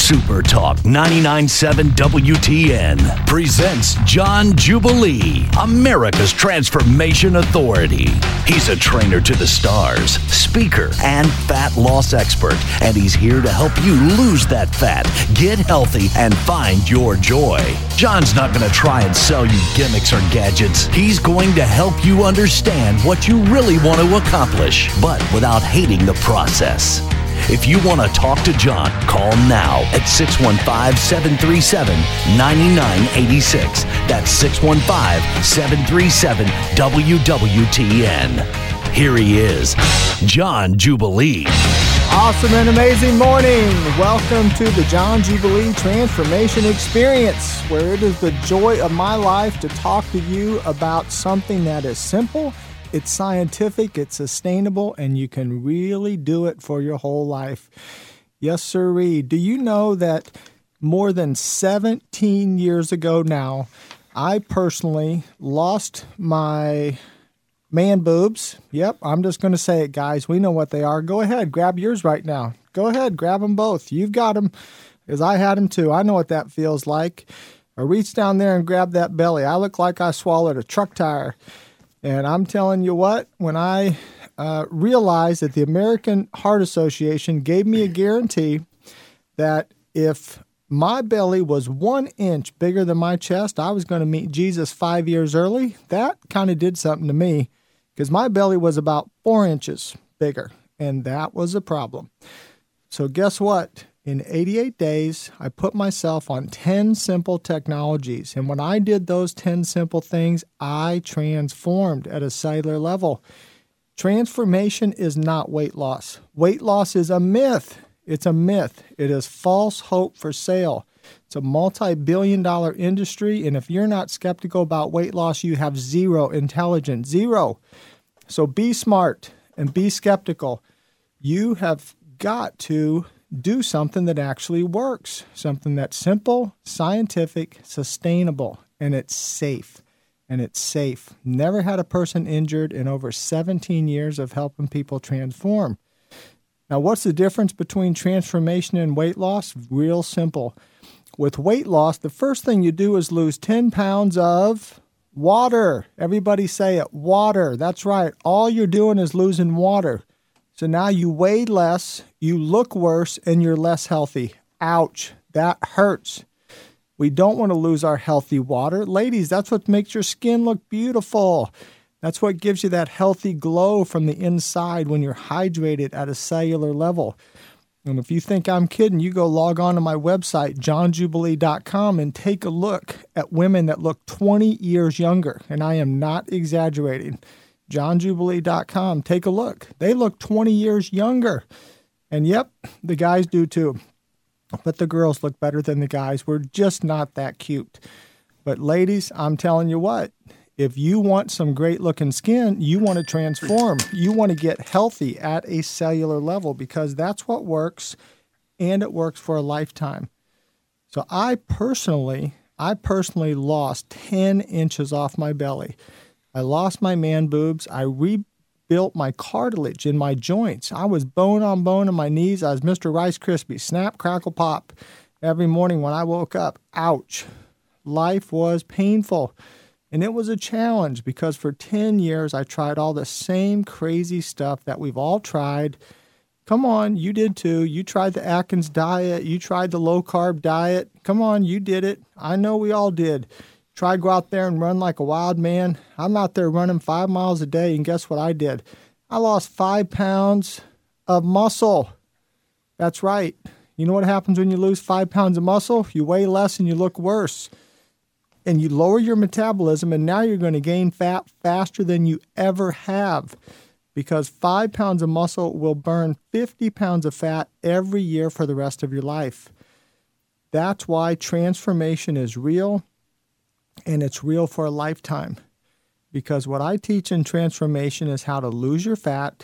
Super Talk 99.7 WTN presents John Jubilee, America's Transformation Authority. He's a trainer to the stars, speaker, and fat loss expert, and he's here to help you lose that fat, get healthy, and find your joy. John's not going to try and sell you gimmicks or gadgets. He's going to help you understand what you really want to accomplish, but without hating the process. If you want to talk to John, call now at 615-737-9986. That's 615-737-WWTN. Here he is, John Jubilee. Awesome and amazing morning. Welcome to the John Jubilee Transformation Experience, where it is the joy of my life to talk to you about something that is simple, it's scientific, it's sustainable, and you can really do it for your whole life. Yes, sirree. Do you know that more than 17 years ago now, I personally lost my man boobs? Yep, I'm just going to say it, guys. We know what they are. Go ahead, grab yours right now. Go ahead, grab them both. You've got them, because I had them too. I know what that feels like. I reached down there and grabbed that belly. I look like I swallowed a truck tire. And I'm telling you what, when I realized that the American Heart Association gave me a guarantee that if my belly was 1 inch bigger than my chest, I was going to meet Jesus 5 years early, that kind of did something to me, because my belly was about 4 inches bigger, and that was a problem. So guess what? In 88 days, I put myself on 10 simple technologies. And when I did those 10 simple things, I transformed at a cellular level. Transformation is not weight loss. Weight loss is a myth. It's a myth. It is false hope for sale. It's a multi-billion-dollar industry. And if you're not skeptical about weight loss, you have zero intelligence. Zero. So be smart and be skeptical. You have got to do something that actually works, something that's simple, scientific, sustainable, and it's safe. And it's safe. Never had a person injured in over 17 years of helping people transform. Now, what's the difference between transformation and weight loss? Real simple. With weight loss, the first thing you do is lose 10 pounds of water. Everybody say it, water. That's right. All you're doing is losing water. So now you weigh less, you look worse, and you're less healthy. Ouch, that hurts. We don't want to lose our healthy water. Ladies, that's what makes your skin look beautiful. That's what gives you that healthy glow from the inside when you're hydrated at a cellular level. And if you think I'm kidding, you go log on to my website, johnjubilee.com, and take a look at women that look 20 years younger. And I am not exaggerating. johnjubilee.com. Take a look. They look 20 years younger. And yep, the guys do too. But the girls look better than the guys. We're just not that cute. But ladies, I'm telling you what, if you want some great looking skin, you want to transform. You want to get healthy at a cellular level, because that's what works, and it works for a lifetime. So I personally lost 10 inches off my belly. I lost my man boobs. I rebuilt my cartilage in my joints. I was bone on bone in my knees. I was Mr. Rice Krispie, snap, crackle, pop. Every morning when I woke up, ouch. Life was painful. And it was a challenge, because for 10 years I tried all the same crazy stuff that we've all tried. Come on, you did too. You tried the Atkins diet. You tried the low-carb diet. Come on, you did it. I know we all did. Try to go out there and run like a wild man. I'm out there running 5 miles a day, and guess what I did? I lost 5 pounds of muscle. That's right. You know what happens when you lose 5 pounds of muscle? You weigh less and you look worse. And you lower your metabolism, and now you're going to gain fat faster than you ever have, because 5 pounds of muscle will burn 50 pounds of fat every year for the rest of your life. That's why transformation is real. And it's real for a lifetime, because what I teach in transformation is how to lose your fat,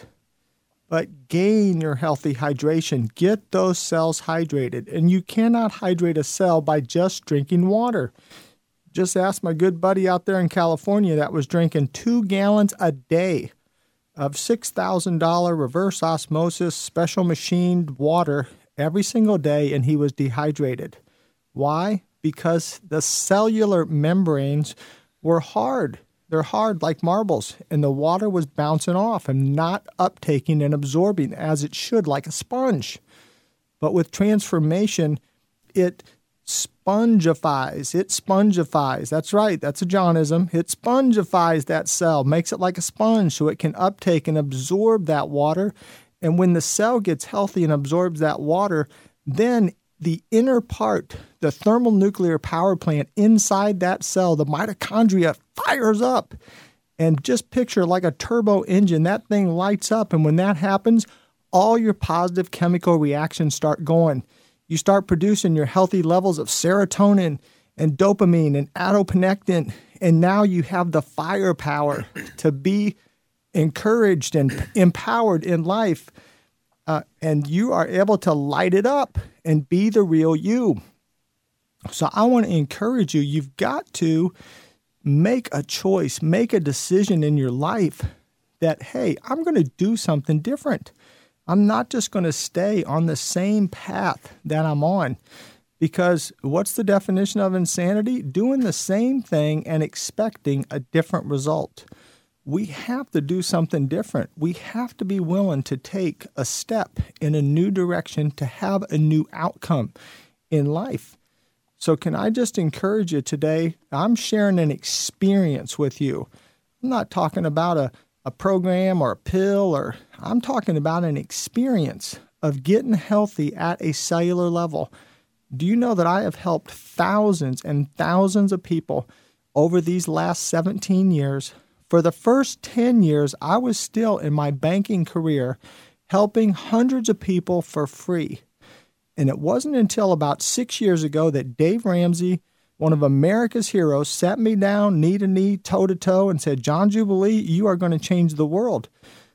but gain your healthy hydration. Get those cells hydrated. And you cannot hydrate a cell by just drinking water. Just ask my good buddy out there in California that was drinking 2 gallons a day of $6,000 reverse osmosis special machined water every single day, and he was dehydrated. Why? Because the cellular membranes were hard. They're hard like marbles, and the water was bouncing off and not uptaking and absorbing as it should, like a sponge. But with transformation, it spongifies. It spongifies. That's right. That's a Johnism. It spongifies that cell, makes it like a sponge so it can uptake and absorb that water. And when the cell gets healthy and absorbs that water, then the inner part, the thermonuclear power plant inside that cell, the mitochondria, fires up. And just picture like a turbo engine, that thing lights up. And when that happens, all your positive chemical reactions start going. You start producing your healthy levels of serotonin and dopamine and adiponectin. And now you have the firepower to be encouraged and empowered in life. And you are able to light it up and be the real you. So I want to encourage you. You've got to make a choice, make a decision in your life that, hey, I'm going to do something different. I'm not just going to stay on the same path that I'm on. Because what's the definition of insanity? Doing the same thing and expecting a different result. We have to do something different. We have to be willing to take a step in a new direction to have a new outcome in life. So can I just encourage you today? I'm sharing an experience with you. I'm not talking about a program or a pill, or I'm talking about an experience of getting healthy at a cellular level. Do you know that I have helped thousands and thousands of people over these last 17 years? For the first 10 years, I was still in my banking career helping hundreds of people for free. And it wasn't until about 6 years ago that Dave Ramsey, one of America's heroes, sat me down knee to knee, toe to toe, and said, John Jubilee, you are going to change the world.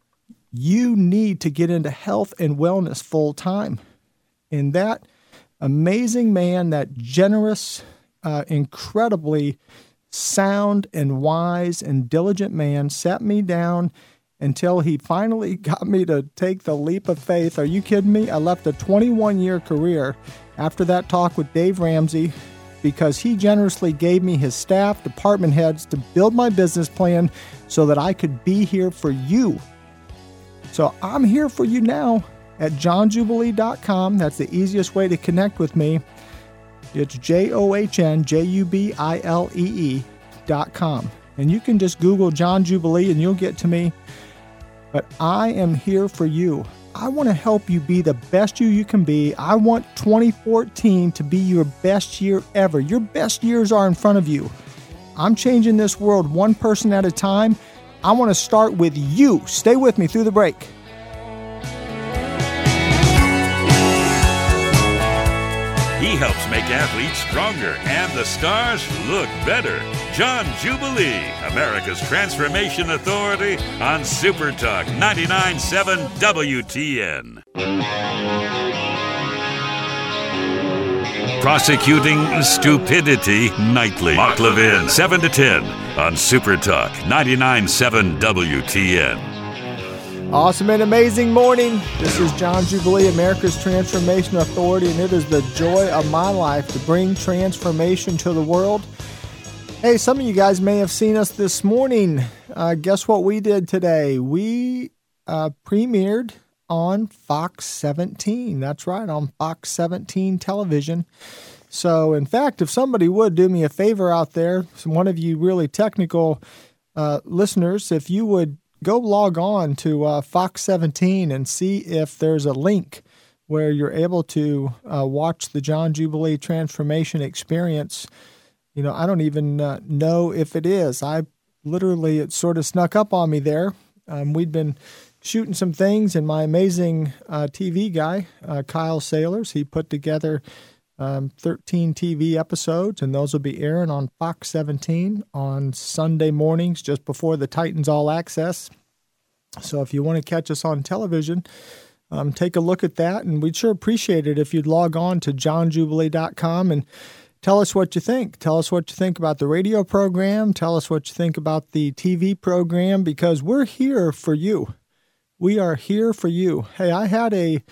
You need to get into health and wellness full time. And that amazing man, that generous, incredibly sound and wise and diligent man, sat me down until he finally got me to take the leap of faith. Are you kidding me? I left a 21-year career after that talk with Dave Ramsey because he generously gave me his staff, department heads to build my business plan so that I could be here for you. So I'm here for you now at johnjubilee.com. That's the easiest way to connect with me. It's JOHNJUBILEE.com. And you can just Google John Jubilee and you'll get to me. But I am here for you. I want to help you be the best you can be. I want 2014 to be your best year ever. Your best years are in front of you. I'm changing this world one person at a time. I want to start with you. Stay with me through the break. He helps make athletes stronger and the stars look better. John Jubilee, America's Transformation Authority on Super Talk 99.7 WTN. Prosecuting Stupidity Nightly. Mark Levin, 7 to 10 on Super Talk 99.7 WTN. Awesome and amazing morning. This is John Jubilee, America's Transformation Authority, and it is the joy of my life to bring transformation to the world. Hey, some of you guys may have seen us this morning. Guess what we did today? We premiered on Fox 17. That's right, on Fox 17 television. So, in fact, if somebody would do me a favor out there, one of you really technical listeners, if you would go log on to Fox 17 and see if there's a link where you're able to watch the John Jubilee Transformation Experience. You know, I don't even know if it is. It sort of snuck up on me there. We'd been shooting some things, and my amazing TV guy, Kyle Sailors, he put together 13 TV episodes, and those will be airing on Fox 17 on Sunday mornings just before the Titans All Access. So if you want to catch us on television, take a look at that, and we'd sure appreciate it if you'd log on to johnjubilee.com and tell us what you think. Tell us what you think about the radio program. Tell us what you think about the TV program, because we're here for you. We are here for you. Hey, I had a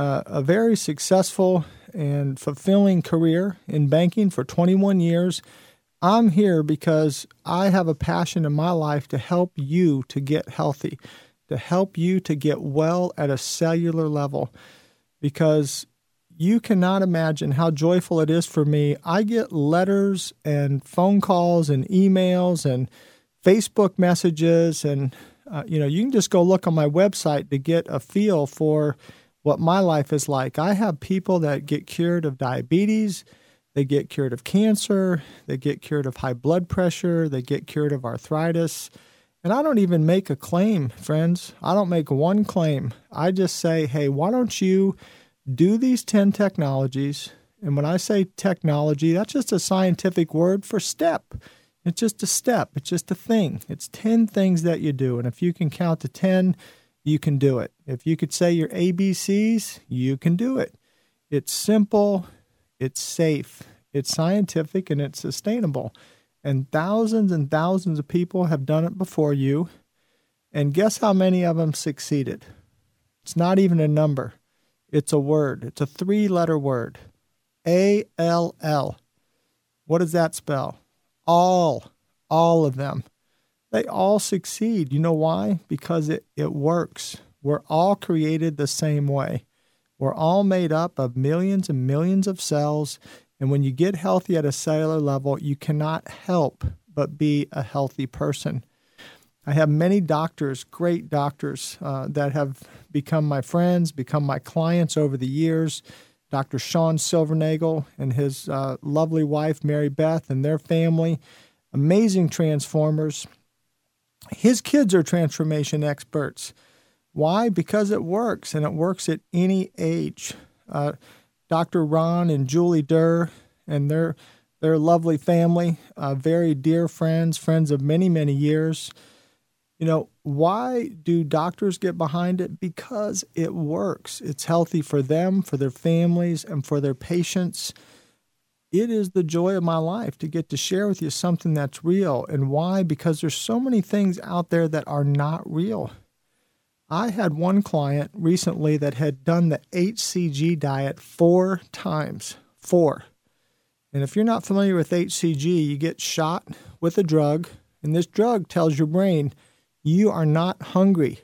a very successful and fulfilling career in banking for 21 years. I'm here because I have a passion in my life to help you to get healthy, to help you to get well at a cellular level, because you cannot imagine how joyful it is for me. I get letters and phone calls and emails and Facebook messages, and you can just go look on my website to get a feel for what my life is like. I have people that get cured of diabetes, they get cured of cancer, they get cured of high blood pressure, they get cured of arthritis. And I don't even make a claim, friends. I don't make one claim. I just say, hey, why don't you do these 10 technologies? And when I say technology, that's just a scientific word for step. It's just a step. It's just a thing. It's 10 things that you do. And if you can count to 10, you can do it. If you could say your ABCs, you can do it. It's simple, it's safe, it's scientific, and it's sustainable. And thousands of people have done it before you. And guess how many of them succeeded? It's not even a number. It's a word. It's a 3-letter word. ALL. What does that spell? All of them. They all succeed. You know why? Because it works. We're all created the same way. We're all made up of millions and millions of cells. And when you get healthy at a cellular level, you cannot help but be a healthy person. I have many doctors, great doctors, that have become my friends, become my clients over the years. Dr. Sean Silvernagel and his lovely wife, Mary Beth, and their family, amazing transformers. His kids are transformation experts. Why? Because it works, and it works at any age. Dr. Ron and Julie Durr and their lovely family, very dear friends of many, many years. You know, why do doctors get behind it? Because it works. It's healthy for them, for their families, and for their patients. It is the joy of my life to get to share with you something that's real. And why? Because there's so many things out there that are not real. I had one client recently that had done the HCG diet 4 times. 4. And if you're not familiar with HCG, you get shot with a drug, and this drug tells your brain you are not hungry.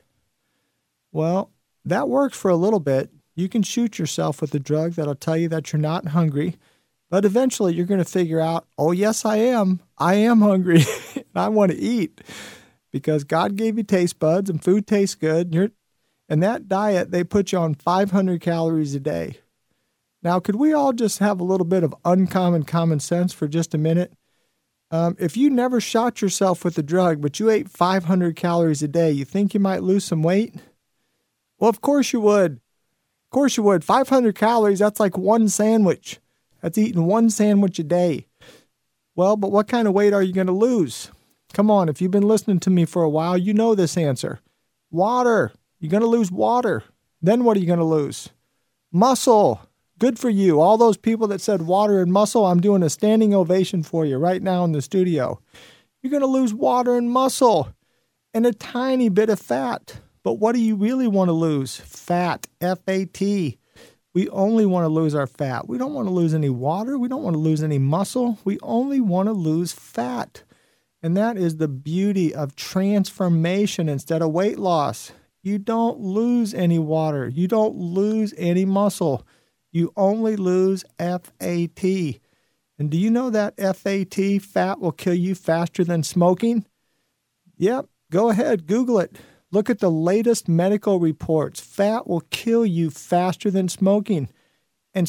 Well, that works for a little bit. You can shoot yourself with a drug that'll tell you that you're not hungry. But eventually you're going to figure out, oh, yes, I am. I am hungry. I want to eat because God gave you taste buds and food tastes good. And that diet, they put you on 500 calories a day. Now, could we all just have a little bit of uncommon common sense for just a minute? If you never shot yourself with a drug, but you ate 500 calories a day, you think you might lose some weight? Well, of course you would. Of course you would. 500 calories, that's like one sandwich. That's eating one sandwich a day. Well, but what kind of weight are you going to lose? Come on, if you've been listening to me for a while, you know this answer. Water. You're going to lose water. Then what are you going to lose? Muscle. Good for you. All those people that said water and muscle, I'm doing a standing ovation for you right now in the studio. You're going to lose water and muscle and a tiny bit of fat. But what do you really want to lose? Fat. F-A-T. We only want to lose our fat. We don't want to lose any water. We don't want to lose any muscle. We only want to lose fat. And that is the beauty of transformation instead of weight loss. You don't lose any water. You don't lose any muscle. You only lose F-A-T. And do you know that F-A-T, fat, will kill you faster than smoking? Yep, go ahead, Google it. Look at the latest medical reports. Fat will kill you faster than smoking. And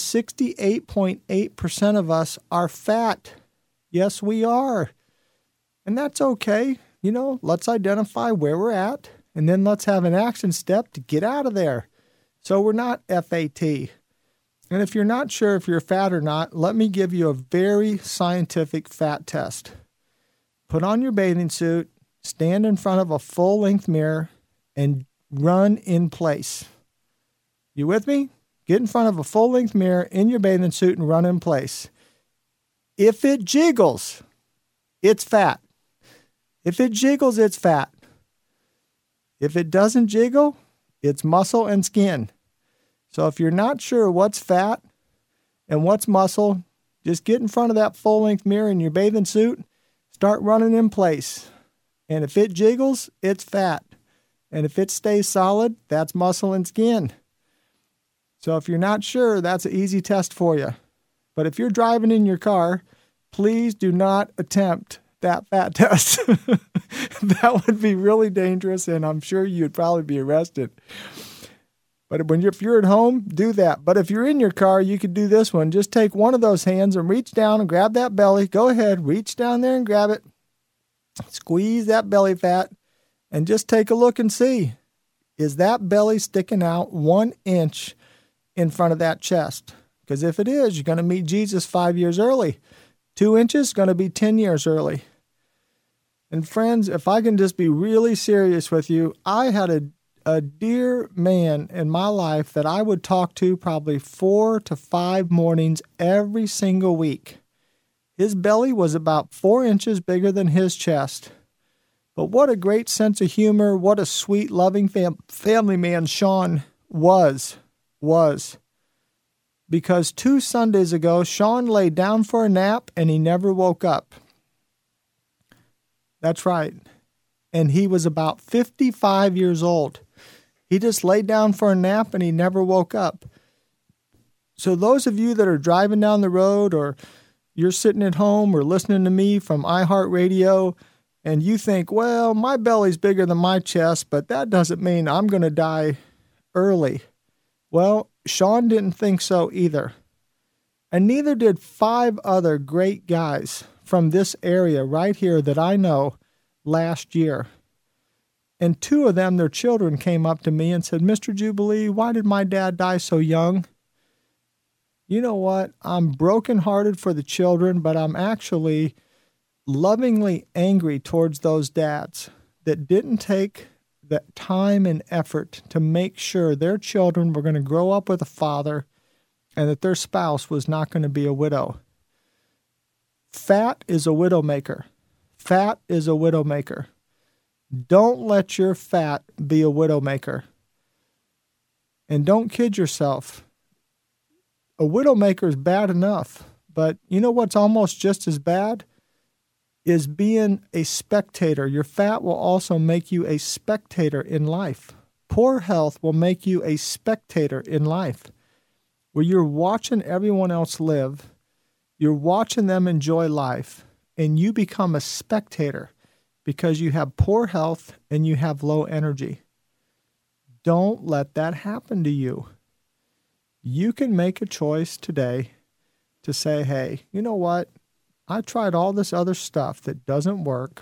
68.8% of us are fat. Yes, we are. And that's okay. You know, let's identify where we're at, and then let's have an action step to get out of there. So we're not FAT. And if you're not sure if you're fat or not, let me give you a very scientific fat test. Put on your bathing suit, stand in front of a full-length mirror, and run in place. You with me? Get in front of a full-length mirror in your bathing suit and run in place. If it jiggles, it's fat. If it jiggles, it's fat. If it doesn't jiggle, it's muscle and skin. So if you're not sure what's fat and what's muscle, just get in front of that full-length mirror in your bathing suit, start running in place. And if it jiggles, it's fat. And if it stays solid, that's muscle and skin. So if you're not sure, that's an easy test for you. But if you're driving in your car, please do not attempt that fat test. That would be really dangerous, and I'm sure you'd probably be arrested. But if you're at home, do that. But if you're in your car, you could do this one. Just take one of those hands and reach down and grab that belly. Go ahead, reach down there and grab it. Squeeze that belly fat and just take a look and see. Is that belly sticking out 1 inch in front of that chest? Because if it is, you're going to meet Jesus 5 years early. 2 inches is going to be 10 years early. And friends, if I can just be really serious with you, I had a dear man in my life that I would talk to probably 4 to 5 mornings every single week. His belly was about 4 inches bigger than his chest. But what a great sense of humor, what a sweet, loving family man Sean was. Because 2 Sundays ago, Sean lay down for a nap and he never woke up. That's right. And he was about 55 years old. He just laid down for a nap and he never woke up. So those of you that are driving down the road, or you're sitting at home or listening to me from iHeartRadio, and you think, well, my belly's bigger than my chest, but that doesn't mean I'm going to die early. Well, Sean didn't think so either. And neither did 5 other great guys from this area right here that I know last year. And 2 of them, their children, came up to me and said, Mr. Jubilee, why did my dad die so young? You know what? I'm brokenhearted for the children, but I'm actually lovingly angry towards those dads that didn't take the time and effort to make sure their children were going to grow up with a father and that their spouse was not going to be a widow. Fat is a widowmaker. Fat is a widowmaker. Don't let your fat be a widowmaker. And don't kid yourself. A widowmaker is bad enough, but you know what's almost just as bad? Is being a spectator. Your fat will also make you a spectator in life. Poor health will make you a spectator in life, where you're watching everyone else live, you're watching them enjoy life, and you become a spectator because you have poor health and you have low energy. Don't let that happen to you. You can make a choice today to say, hey, you know what? I tried all this other stuff that doesn't work.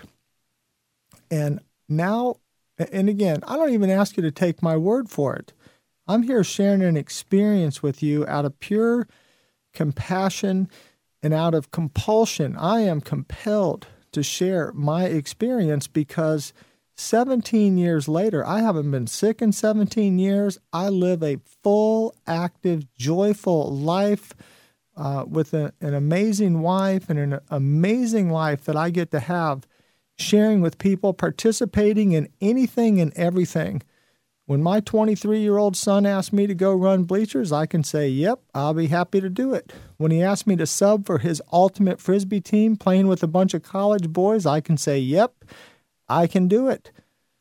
And now, and again, I don't even ask you to take my word for it. I'm here sharing an experience with you out of pure compassion and out of compulsion. I am compelled to share my experience because 17 years later, I haven't been sick in 17 years. I live a full, active, joyful life with an amazing wife and an amazing life that I get to have, sharing with people, participating in anything and everything. When my 23-year-old son asked me to go run bleachers, I can say, yep, I'll be happy to do it. When he asked me to sub for his ultimate Frisbee team playing with a bunch of college boys, I can say, yep, I can do it.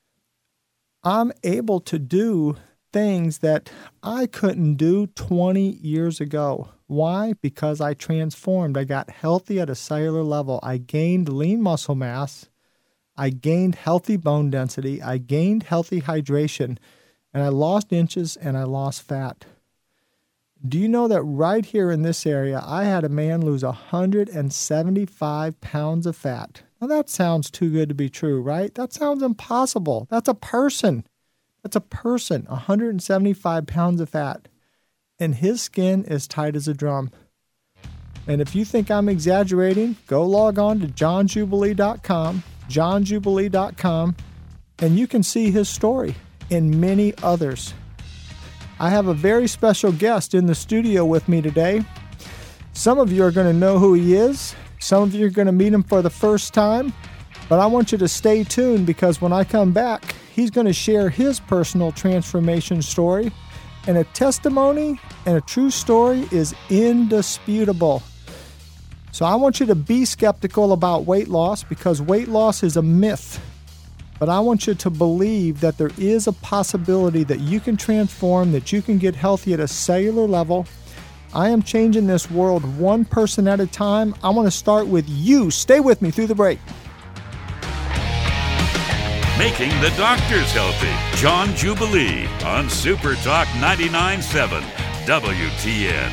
I'm able to do things that I couldn't do 20 years ago. Why? Because I transformed. I got healthy at a cellular level. I gained lean muscle mass. I gained healthy bone density. I gained healthy hydration. And I lost inches and I lost fat. Do you know that right here in this area, I had a man lose 175 pounds of fat? Now that sounds too good to be true, right? That sounds impossible. That's a person. 175 pounds of fat. And his skin is tight as a drum. And if you think I'm exaggerating, go log on to johnjubilee.com, johnjubilee.com, and you can see his story and many others. I have a very special guest in the studio with me today. Some of you are going to know who he is. Some of you are going to meet him for the first time. But I want you to stay tuned because when I come back, he's going to share his personal transformation story. And a testimony and a true story is indisputable. So I want you to be skeptical about weight loss because weight loss is a myth. But I want you to believe that there is a possibility that you can transform, that you can get healthy at a cellular level. I am changing this world one person at a time. I want to start with you. Stay with me through the break. Making the doctors healthy. John Jubilee on Super Talk 99.7 WTN.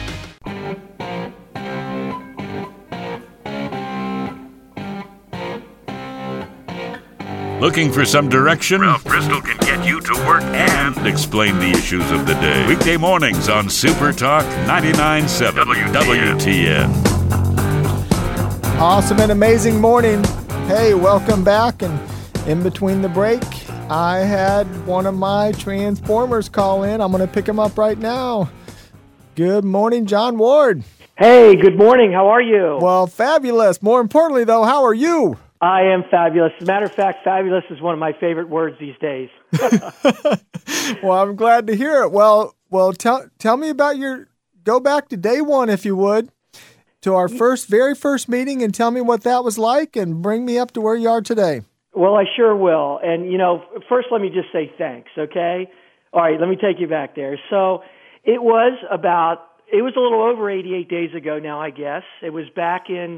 Looking for some direction? Ralph Bristol can get you to work and explain the issues of the day. Weekday mornings on Super Talk 99.7 WTN. Awesome and amazing morning. Hey, welcome back. And in between the break, I had one of my Transformers call in. I'm going to pick him up right now. Good morning, John Ward. Hey, good morning. How are you? Well, fabulous. More importantly, though, how are you? I am fabulous. As a matter of fact, fabulous is one of my favorite words these days. Well, I'm glad to hear it. Well, tell me about go back to day one, if you would, to our very first meeting and tell me what that was like and bring me up to where you are today. Well, I sure will. And, first let me just say thanks, okay? All right, let me take you back there. So it was a little over 88 days ago now, I guess. It was back in,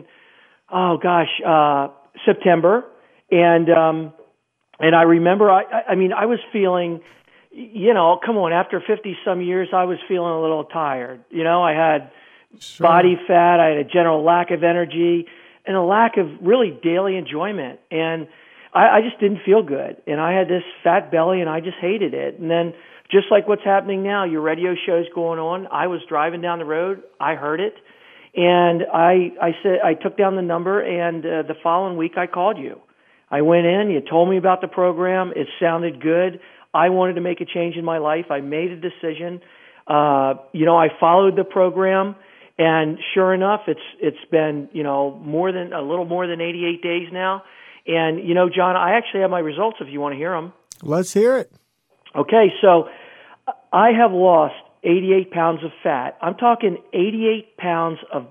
September. And I remember, I was feeling, come on, after 50 some years, I was feeling a little tired. I had body fat, I had a general lack of energy and a lack of really daily enjoyment. And I just didn't feel good. And I had this fat belly and I just hated it. And then just like what's happening now, your radio show's going on. I was driving down the road. I heard it. And I took down the number, and the following week I called you. I went in, you told me about the program. It sounded good. I wanted to make a change in my life. I made a decision. I followed the program, and sure enough, it's been, a little more than 88 days now. And, John, I actually have my results if you want to hear them. Let's hear it. Okay, so I have lost 88 pounds of fat. I'm talking 18 pounds of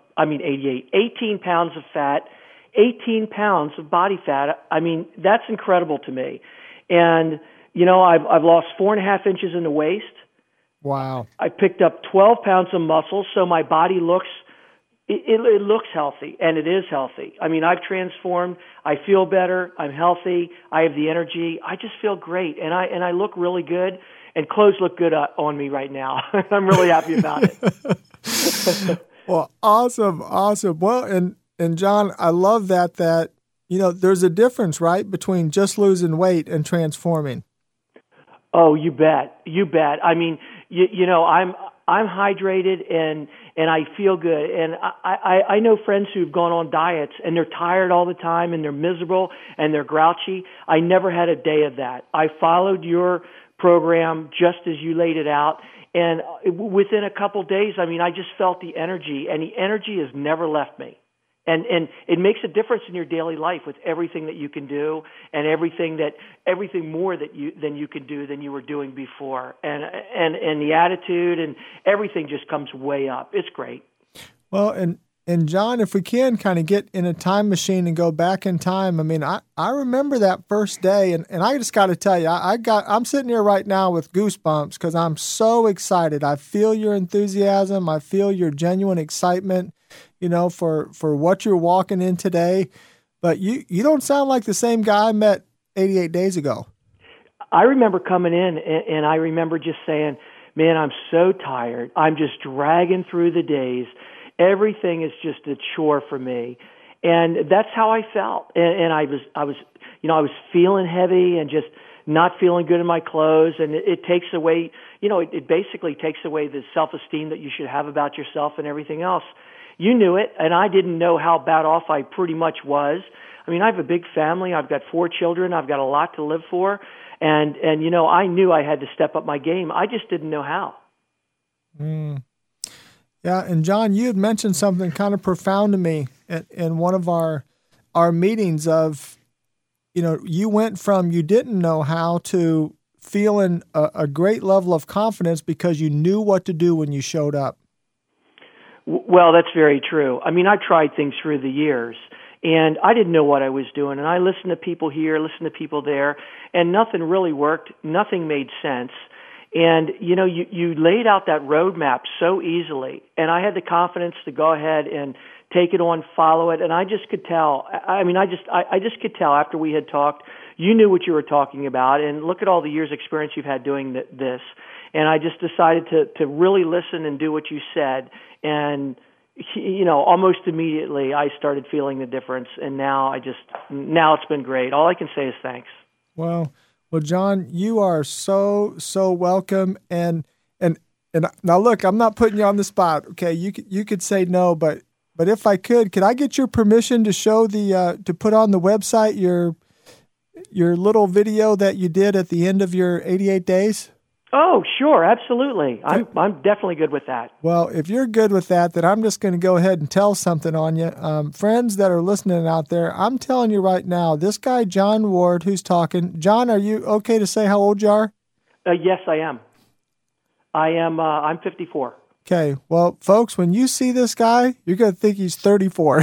fat, 18 pounds of body fat. I mean, that's incredible to me. And, I've lost 4.5 inches in the waist. Wow. I picked up 12 pounds of muscle, so my body looks healthy, and it is healthy. I mean, I've transformed. I feel better. I'm healthy. I have the energy. I just feel great, and I look really good. And clothes look good on me right now. I'm really happy about it. Well, awesome. Well, and John, I love that there's a difference, right, between just losing weight and transforming. Oh, you bet. I mean, I'm hydrated and I feel good. And I know friends who've gone on diets and they're tired all the time and they're miserable and they're grouchy. I never had a day of that. I followed your program just as you laid it out. And within a couple days, I just felt the energy, and the energy has never left me. And it makes a difference in your daily life with everything that you can do and everything more than you can do than you were doing before. And the attitude and everything just comes way up. It's great. Well, and John, if we can kind of get in a time machine and go back in time, I remember that first day, and I just got to tell you, I'm sitting here right now with goosebumps because I'm so excited. I feel your enthusiasm. I feel your genuine excitement, for what you're walking in today. But you don't sound like the same guy I met 88 days ago. I remember coming in, and I remember just saying, man, I'm so tired. I'm just dragging through the days. Everything is just a chore for me. And that's how I felt. And I was feeling heavy and just not feeling good in my clothes. And it takes away, it basically takes away the self-esteem that you should have about yourself and everything else. You knew it, and I didn't know how bad off I pretty much was. I have a big family. I've got 4 children. I've got a lot to live for. And I knew I had to step up my game. I just didn't know how. Yeah, and John, you had mentioned something kind of profound to me in one of our meetings of, you went from you didn't know how to feeling a great level of confidence because you knew what to do when you showed up. Well, that's very true. I mean, I tried things through the years, and I didn't know what I was doing. And I listened to people here, listened to people there, and nothing really worked. Nothing made sense. And, you laid out that roadmap so easily, and I had the confidence to go ahead and take it on, follow it, and I just could tell. I just could tell after we had talked, you knew what you were talking about, and look at all the years' experience you've had doing this. And I just decided to really listen and do what you said. And, almost immediately I started feeling the difference. And now it's been great. All I can say is thanks. Well, John, you are so welcome. And now look, I'm not putting you on the spot. Okay. You could say no, but if I could I get your permission to show to put on the website your little video that you did at the end of your 88 days? Oh, sure, absolutely. I'm definitely good with that. Well, if you're good with that, then I'm just going to go ahead and tell something on you. Friends that are listening out there, I'm telling you right now, this guy, John Ward, who's talking. John, are you okay to say how old you are? Yes, I am. I'm 54. Okay, well, folks, when you see this guy, you're going to think he's 34.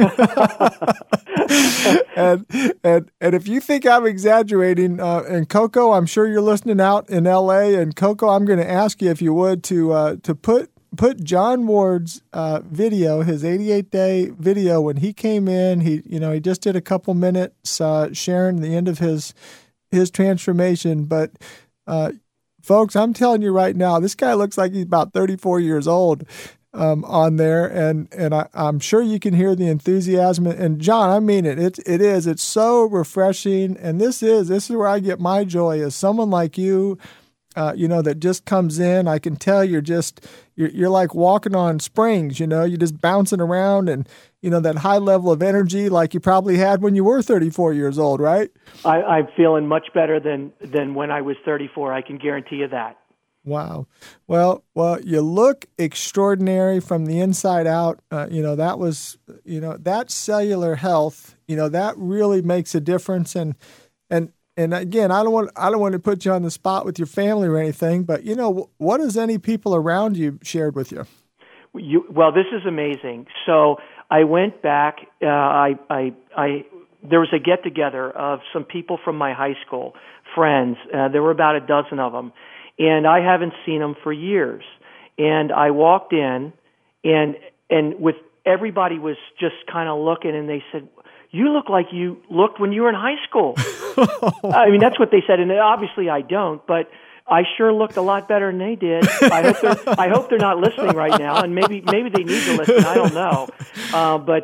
and if you think I'm exaggerating, and Coco, I'm sure you're listening out in L.A., and Coco, I'm going to ask you if you would to put John Ward's video, his 88-day video, when he came in. He just did a couple minutes sharing the end of his transformation, but. Folks, I'm telling you right now, this guy looks like he's about 34 years old on there, and I'm sure you can hear the enthusiasm. And John, I mean it. It's so refreshing, and this is where I get my joy as someone like you, that just comes in. I can tell you're like walking on springs. You're just bouncing around, and that high level of energy like you probably had when you were 34 years old, right? I'm feeling much better than when I was 34. I can guarantee you that. Wow. Well, you look extraordinary from the inside out. That was, that cellular health, that really makes a difference. And again, I don't want to put you on the spot with your family or anything, but what has any people around you shared with you? Well, this is amazing. So I went back. There was a get together of some people from my high school, friends. There were about a dozen of them, and I haven't seen them for years. And I walked in, and with everybody was just kind of looking, and they said, "You look like you looked when you were in high school." I mean, that's what they said, and obviously I don't, but I sure looked a lot better than they did. I hope they're not listening right now, and maybe they need to listen. I don't know, but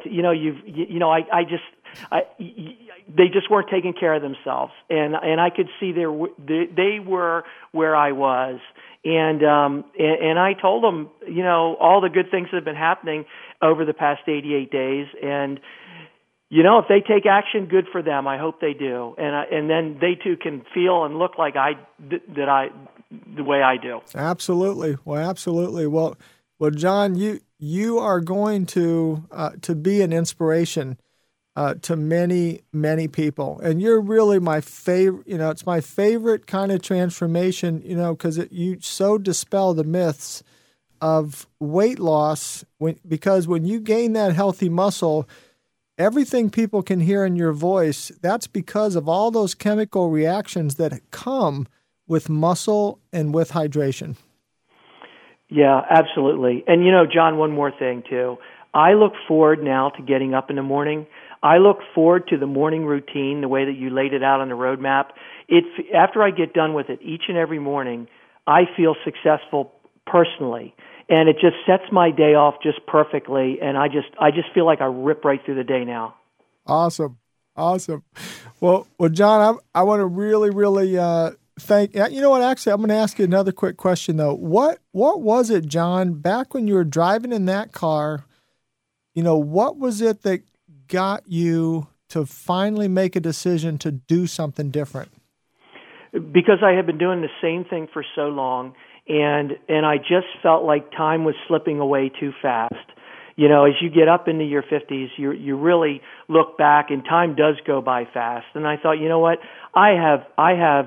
they just weren't taking care of themselves, and I could see they were where I was, and I told them, all the good things that have been happening over the past 88 days, and. If they take action, good for them. I hope they do, and then they too can feel and look like the way I do. Absolutely. Well, absolutely. Well, John, you are going to be an inspiration to many, many people, and you're really my favorite. It's my favorite kind of transformation. Because you so dispel the myths of weight loss because when you gain that healthy muscle. Everything people can hear in your voice, that's because of all those chemical reactions that come with muscle and with hydration. Yeah, absolutely. And, John, one more thing, too. I look forward now to getting up in the morning. I look forward to the morning routine, the way that you laid it out on the roadmap. After I get done with it each and every morning, I feel successful personally. And it just sets my day off just perfectly, and I just feel like I rip right through the day now. Awesome. Well, John, I want to really, really thank. You know what? Actually, I'm going to ask you another quick question though. What was it, John? Back when you were driving in that car, what was it that got you to finally make a decision to do something different? Because I had been doing the same thing for so long. And I just felt like time was slipping away too fast. As you get up into your 50s, you really look back, and time does go by fast. And I thought, you know what? I have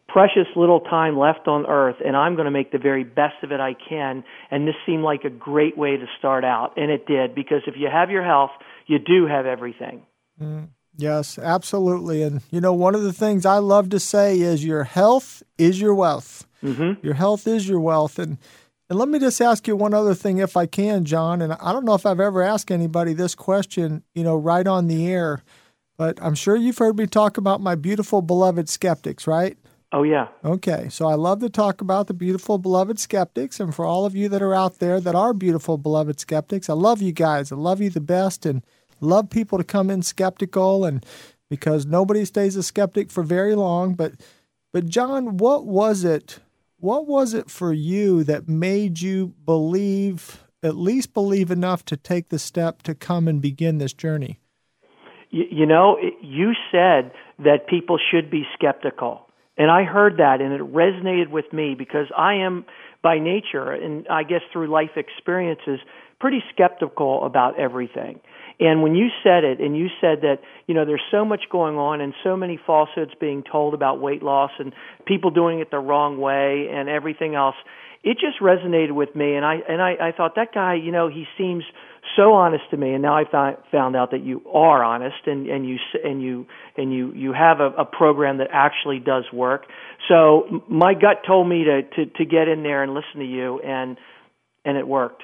precious little time left on earth, and I'm going to make the very best of it I can. And this seemed like a great way to start out, and it did, because if you have your health, you do have everything. Yes, absolutely. And, one of the things I love to say is your health is your wealth. Mm-hmm. Your health is your wealth. And let me just ask you one other thing, if I can, John. And I don't know if I've ever asked anybody this question, right on the air, but I'm sure you've heard me talk about my beautiful, beloved skeptics, right? Oh, yeah. Okay, so I love to talk about the beautiful, beloved skeptics. And for all of you that are out there that are beautiful, beloved skeptics, I love you guys. I love you the best, and love people to come in skeptical, and because nobody stays a skeptic for very long. But John, what was it for you that made you at least believe enough to take the step to come and begin this journey? You said that people should be skeptical. And I heard that, and it resonated with me, because I am by nature, and I guess through life experiences, pretty skeptical about everything. And when you said it, and you said that, there's so much going on and so many falsehoods being told about weight loss and people doing it the wrong way and everything else, it just resonated with me. And I thought, that guy, he seems so honest to me. And now I found out that you are honest, and you have a program that actually does work. So my gut told me to get in there and listen to you, and it worked.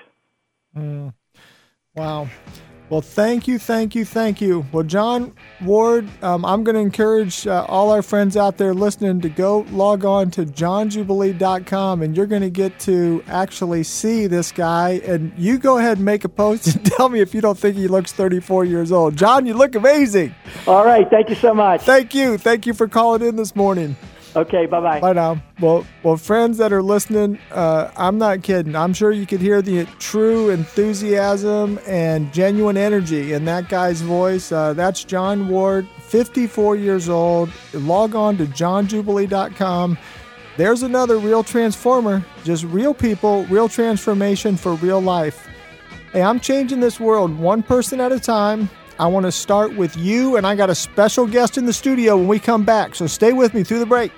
Wow. Well, thank you. Well, John Ward, I'm going to encourage all our friends out there listening to go log on to johnjubilee.com, and you're going to get to actually see this guy. And you go ahead and make a post and tell me if you don't think he looks 34 years old. John, you look amazing. All right. Thank you so much. Thank you. Thank you for calling in this morning. Okay, bye-bye. Bye now. Well, friends that are listening, I'm not kidding. I'm sure you could hear the true enthusiasm and genuine energy in that guy's voice. That's John Ward, 54 years old. Log on to johnjubilee.com. There's another real transformer, just real people, real transformation for real life. Hey, I'm changing this world one person at a time. I want to start with you, and I got a special guest in the studio when we come back, so stay with me through the break.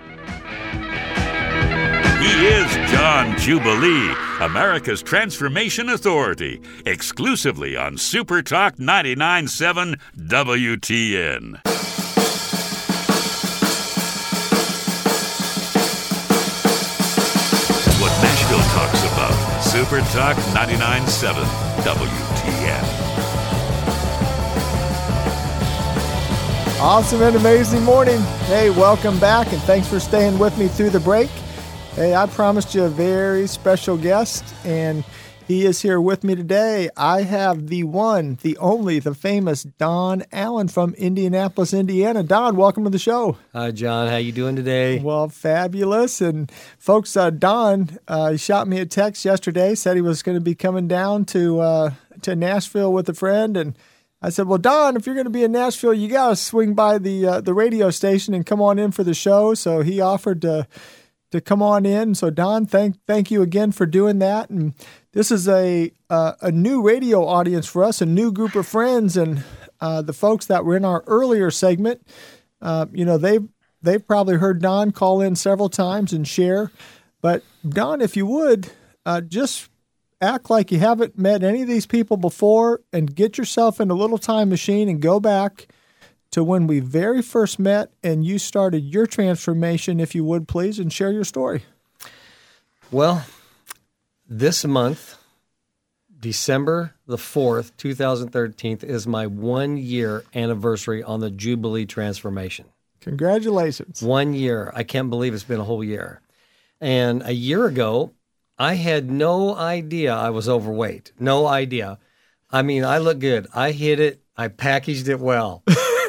He is John Jubilee, America's Transformation Authority, exclusively on Super Talk 99.7 WTN. It's what Nashville talks about. Super Talk 99.7 WTN. Awesome and amazing morning. Hey, welcome back, and thanks for staying with me through the break. Hey, I promised you a very special guest, and he is here with me today. I have the one, the only, the famous Don Allen from Indianapolis, Indiana. Don, welcome to the show. Hi, John. How you doing today? Well, fabulous. And folks, Don shot me a text yesterday, said he was going to be coming down to Nashville with a friend, and I said, well, Don, if you're going to be in Nashville, you got to swing by the radio station and come on in for the show. So he offered to come on in. So Don, thank you again for doing that. And this is a new radio audience for us, a new group of friends, and the folks that were in our earlier segment, they've probably heard Don call in several times and share. But Don, if you would, just act like you haven't met any of these people before and get yourself in a little time machine and go back to when we very first met and you started your transformation, if you would, please, and share your story. Well, this month, December the 4th, 2013, is my 1-year anniversary on the Jubilee transformation. Congratulations. 1 year. I can't believe it's been a whole year. And a year ago, I had no idea I was overweight. No idea. I mean, I look good. I hit it. I packaged it well.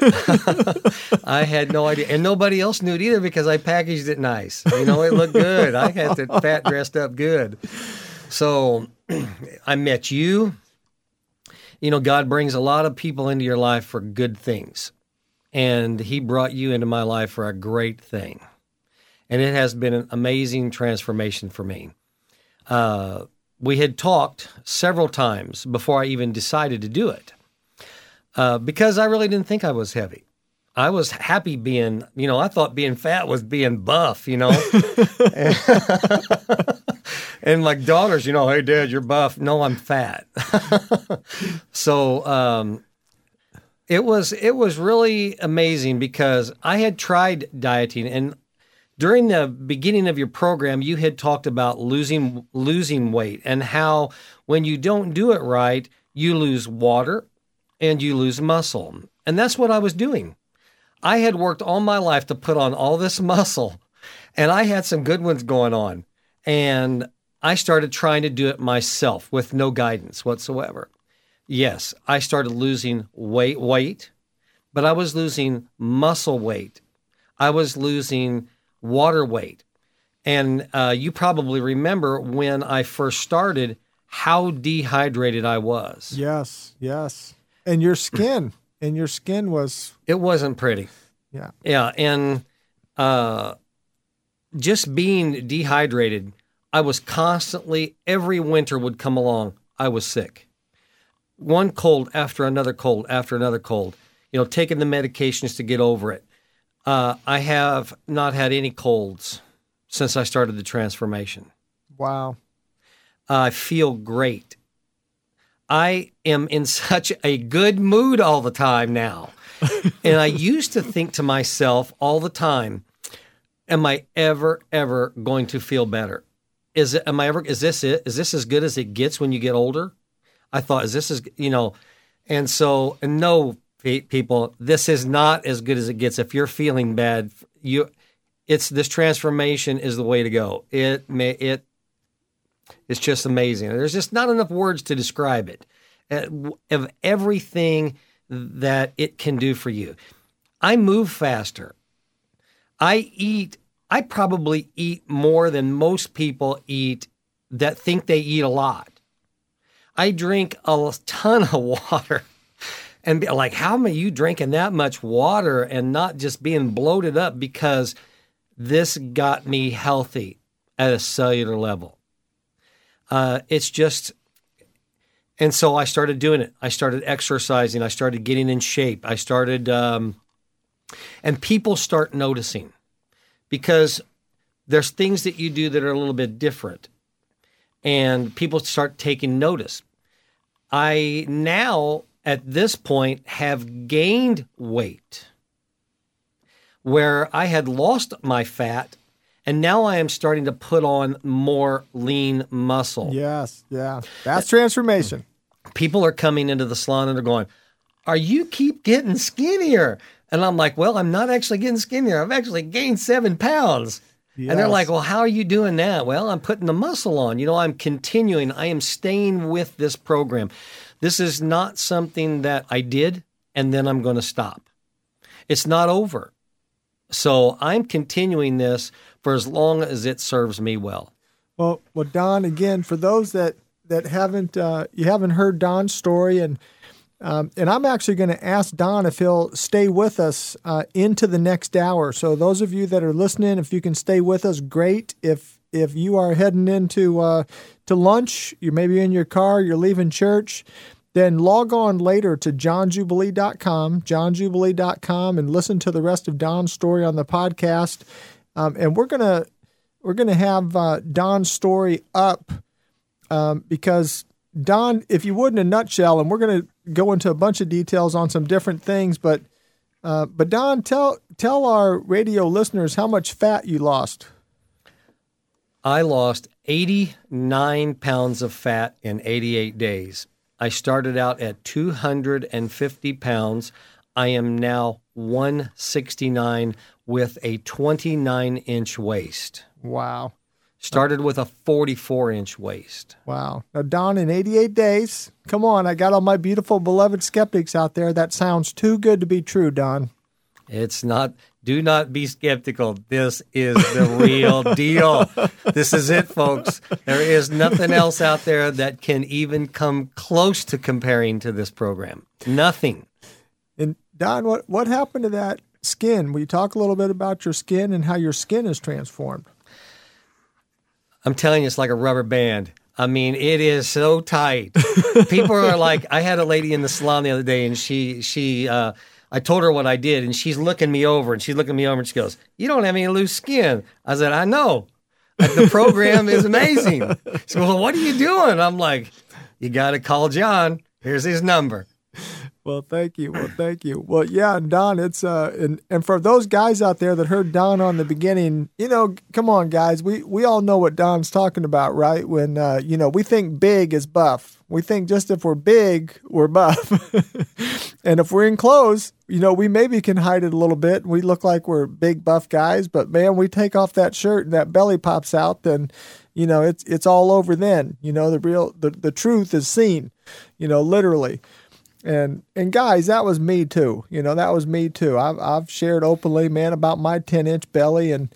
I had no idea. And nobody else knew it either because I packaged it nice. It looked good. I had the fat dressed up good. So I met you. God brings a lot of people into your life for good things. And he brought you into my life for a great thing. And it has been an amazing transformation for me. We had talked several times before I even decided to do it because I really didn't think I was heavy. I was happy being, I thought being fat was being buff, and my daughters, hey, Dad, you're buff. No, I'm fat. So it was really amazing because I had tried dieting, and during the beginning of your program, you had talked about losing weight and how when you don't do it right, you lose water and you lose muscle. And that's what I was doing. I had worked all my life to put on all this muscle, and I had some good ones going on. And I started trying to do it myself with no guidance whatsoever. Yes, I started losing weight, but I was losing muscle weight. I was losing water weight. And you probably remember when I first started how dehydrated I was. Yes. And your skin. was... It wasn't pretty. Yeah. Yeah, and just being dehydrated, I was constantly, every winter would come along, I was sick. One cold after another cold after another cold, taking the medications to get over it. I have not had any colds since I started the transformation. Wow. I feel great. I am in such a good mood all the time now. And I used to think to myself all the time, am I ever going to feel better? Is this it? Is this as good as it gets when you get older? I thought, and no, people, this is not as good as it gets. If you're feeling bad, this transformation is the way to go. It's just amazing. There's just not enough words to describe it, of everything that it can do for you. I move faster. I probably eat more than most people eat that think they eat a lot. I drink a ton of water. And be like, how am you drinking that much water and not just being bloated up? Because this got me healthy at a cellular level. It's just, and so I started doing it. I started exercising. I started getting in shape. I started, and people start noticing because there's things that you do that are a little bit different, and people start taking notice. I now, at this point, have gained weight where I had lost my fat, and now I am starting to put on more lean muscle. Yes, yeah. That's transformation. People are coming into the salon and they're going, you keep getting skinnier. And I'm like, well, I'm not actually getting skinnier. I've actually gained 7 pounds. Yes. And they're like, well, how are you doing that? Well, I'm putting the muscle on. I'm continuing. I am staying with this program. This is not something that I did and then I'm going to stop. It's not over. So I'm continuing this for as long as it serves me well. Well, Don, again, for those that haven't you haven't heard Don's story, and I'm actually going to ask Don if he'll stay with us into the next hour. So those of you that are listening, if you can stay with us, great. If you are heading into to lunch, you're maybe in your car, you're leaving church, then log on later to johnjubilee.com, and listen to the rest of Don's story on the podcast. And we're gonna have Don's story up because Don, if you would, in a nutshell, and we're gonna go into a bunch of details on some different things, but Don, tell our radio listeners how much fat you lost. I lost 89 pounds of fat in 88 days. I started out at 250 pounds. I am now 169 with a 29-inch waist. Wow. Started with a 44-inch waist. Wow. Now, Don, in 88 days, come on, I got all my beautiful, beloved skeptics out there. That sounds too good to be true, Don. It's not. Do not be skeptical. This is the real deal. This is it, folks. There is nothing else out there that can even come close to comparing to this program. Nothing. And Don, what happened to that skin? Will you talk a little bit about your skin and how your skin is transformed? I'm telling you, it's like a rubber band. I mean, it is so tight. People are like, I had a lady in the salon the other day, and she I told her what I did, and she's looking me over, and she goes, "You don't have any loose skin." I said, "I know. The program is amazing." She goes, "Well, what are you doing?" I'm like, "You got to call John. Here's his number." Well, thank you. Well, yeah, and Don, it's and for those guys out there that heard Don on the beginning, come on, guys, we all know what Don's talking about, right? When we think big is buff. We think just if we're big, we're buff, and if we're in clothes, we maybe can hide it a little bit. We look like we're big buff guys, but man, we take off that shirt and that belly pops out, then it's all over. Then the truth is seen, literally. And guys, that was me too. That was me too. I've shared openly, man, about my 10-inch belly, and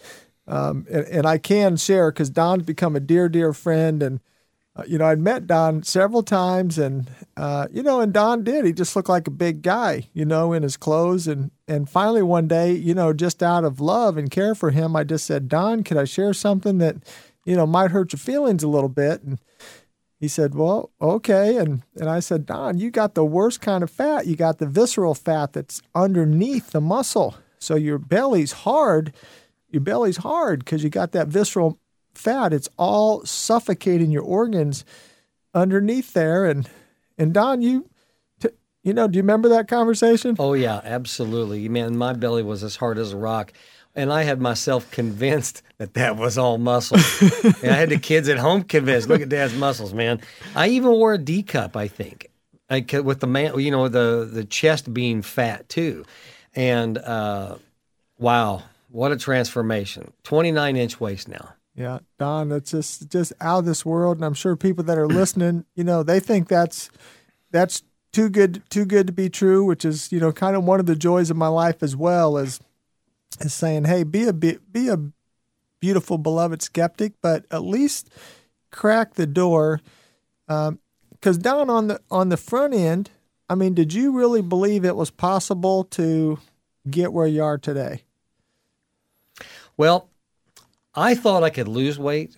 I can share because Don's become a dear friend, and I'd met Don several times, and and Don did. He just looked like a big guy, in his clothes, and finally one day, just out of love and care for him, I just said, "Don, could I share something that might hurt your feelings a little bit?" And he said, "Well, okay." And I said, "Don, you got the worst kind of fat. You got the visceral fat that's underneath the muscle. So your belly's hard. Your belly's hard because you got that visceral fat. It's all suffocating your organs underneath there." And Don, do you remember that conversation? Oh, yeah, absolutely. Man, my belly was as hard as a rock. And I had myself convinced that was all muscle. And I had the kids at home convinced, look at Dad's muscles, man. I even wore a D cup, I think, with the man, the chest being fat too. And wow, what a transformation! 29-inch waist now. Yeah, Don, that's just out of this world. And I'm sure people that are listening, they think that's too good to be true, which is kind of one of the joys of my life as well is saying, hey, be a beautiful, beloved skeptic, but at least crack the door. Because Don, on the front end, I mean, did you really believe it was possible to get where you are today? Well, I thought I could lose weight,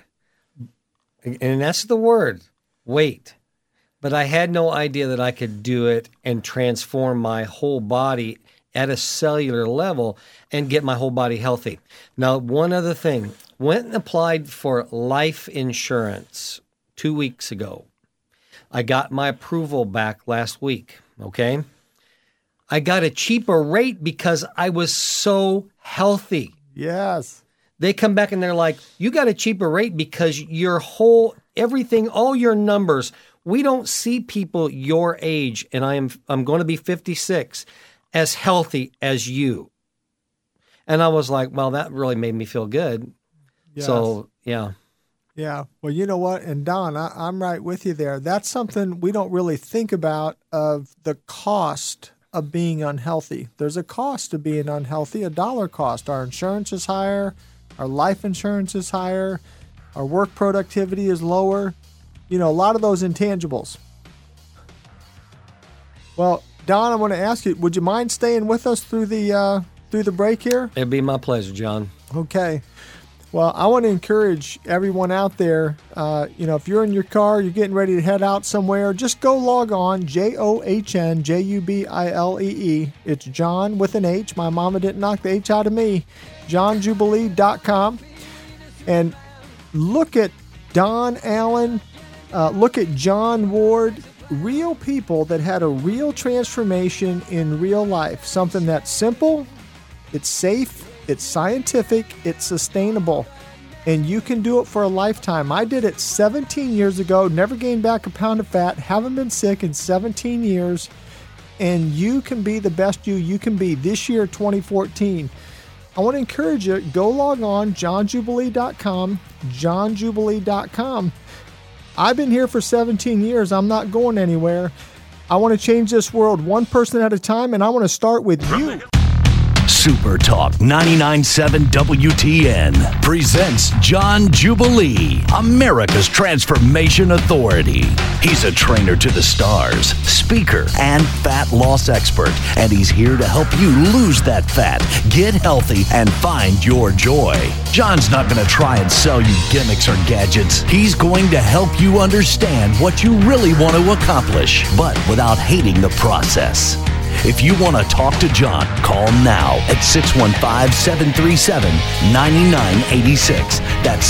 and that's the word, weight. But I had no idea that I could do it and transform my whole body at a cellular level and get my whole body healthy. Now, one other thing, went and applied for life insurance 2 weeks ago. I got my approval back last week, okay? I got a cheaper rate because I was so healthy. Yes. They come back and they're like, you got a cheaper rate because your everything, all your numbers, we don't see people your age, and I'm going to be 56, as healthy as you. And I was like, well, that really made me feel good. Yes. So, yeah. Yeah. Well, you know what? And Don, I'm right with you there. That's something we don't really think about, of the cost of being unhealthy. There's a cost to being unhealthy, a dollar cost. Our insurance is higher. Our life insurance is higher. Our work productivity is lower. A lot of those intangibles. Well, Don, I want to ask you, would you mind staying with us through the break here? It'd be my pleasure, John. Okay. Well, I want to encourage everyone out there, if you're in your car, you're getting ready to head out somewhere, just go log on, JOHNJUBILEE. It's John with an H. My mama didn't knock the H out of me. JohnJubilee.com. And look at Don Allen, look at John Ward, real people that had a real transformation in real life. Something that's simple, it's safe, it's scientific, it's sustainable, and you can do it for a lifetime. I did it 17 years ago, never gained back a pound of fat, haven't been sick in 17 years, and you can be the best you can be this year, 2014. I want to encourage you, go log on, johnjubilee.com, johnjubilee.com. I've been here for 17 years. I'm not going anywhere. I want to change this world one person at a time, and I want to start with you. Super Talk 99.7 WTN presents John Jubilee, America's Transformation Authority. He's a trainer to the stars, speaker, and fat loss expert, and he's here to help you lose that fat, get healthy, and find your joy. John's not going to try and sell you gimmicks or gadgets. He's going to help you understand what you really want to accomplish, but without hating the process. If you want to talk to John, call now at 615-737-9986. That's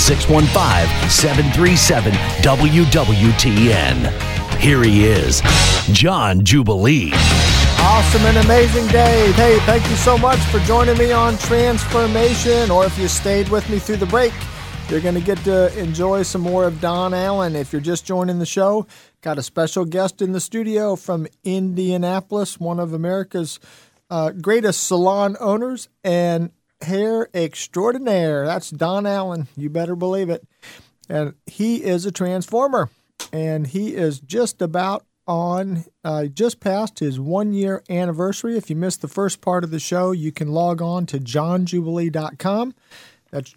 615-737-WWTN. Here he is, John Jubilee. Awesome and amazing day. Hey, thank you so much for joining me on Transformation, or if you stayed with me through the break, you're going to get to enjoy some more of Don Allen. If you're just joining the show, got a special guest in the studio from Indianapolis, one of America's greatest salon owners and hair extraordinaire. That's Don Allen. You better believe it. And he is a transformer, and he is just about just passed his 1-year anniversary. If you missed the first part of the show, you can log on to johnjubilee.com. That's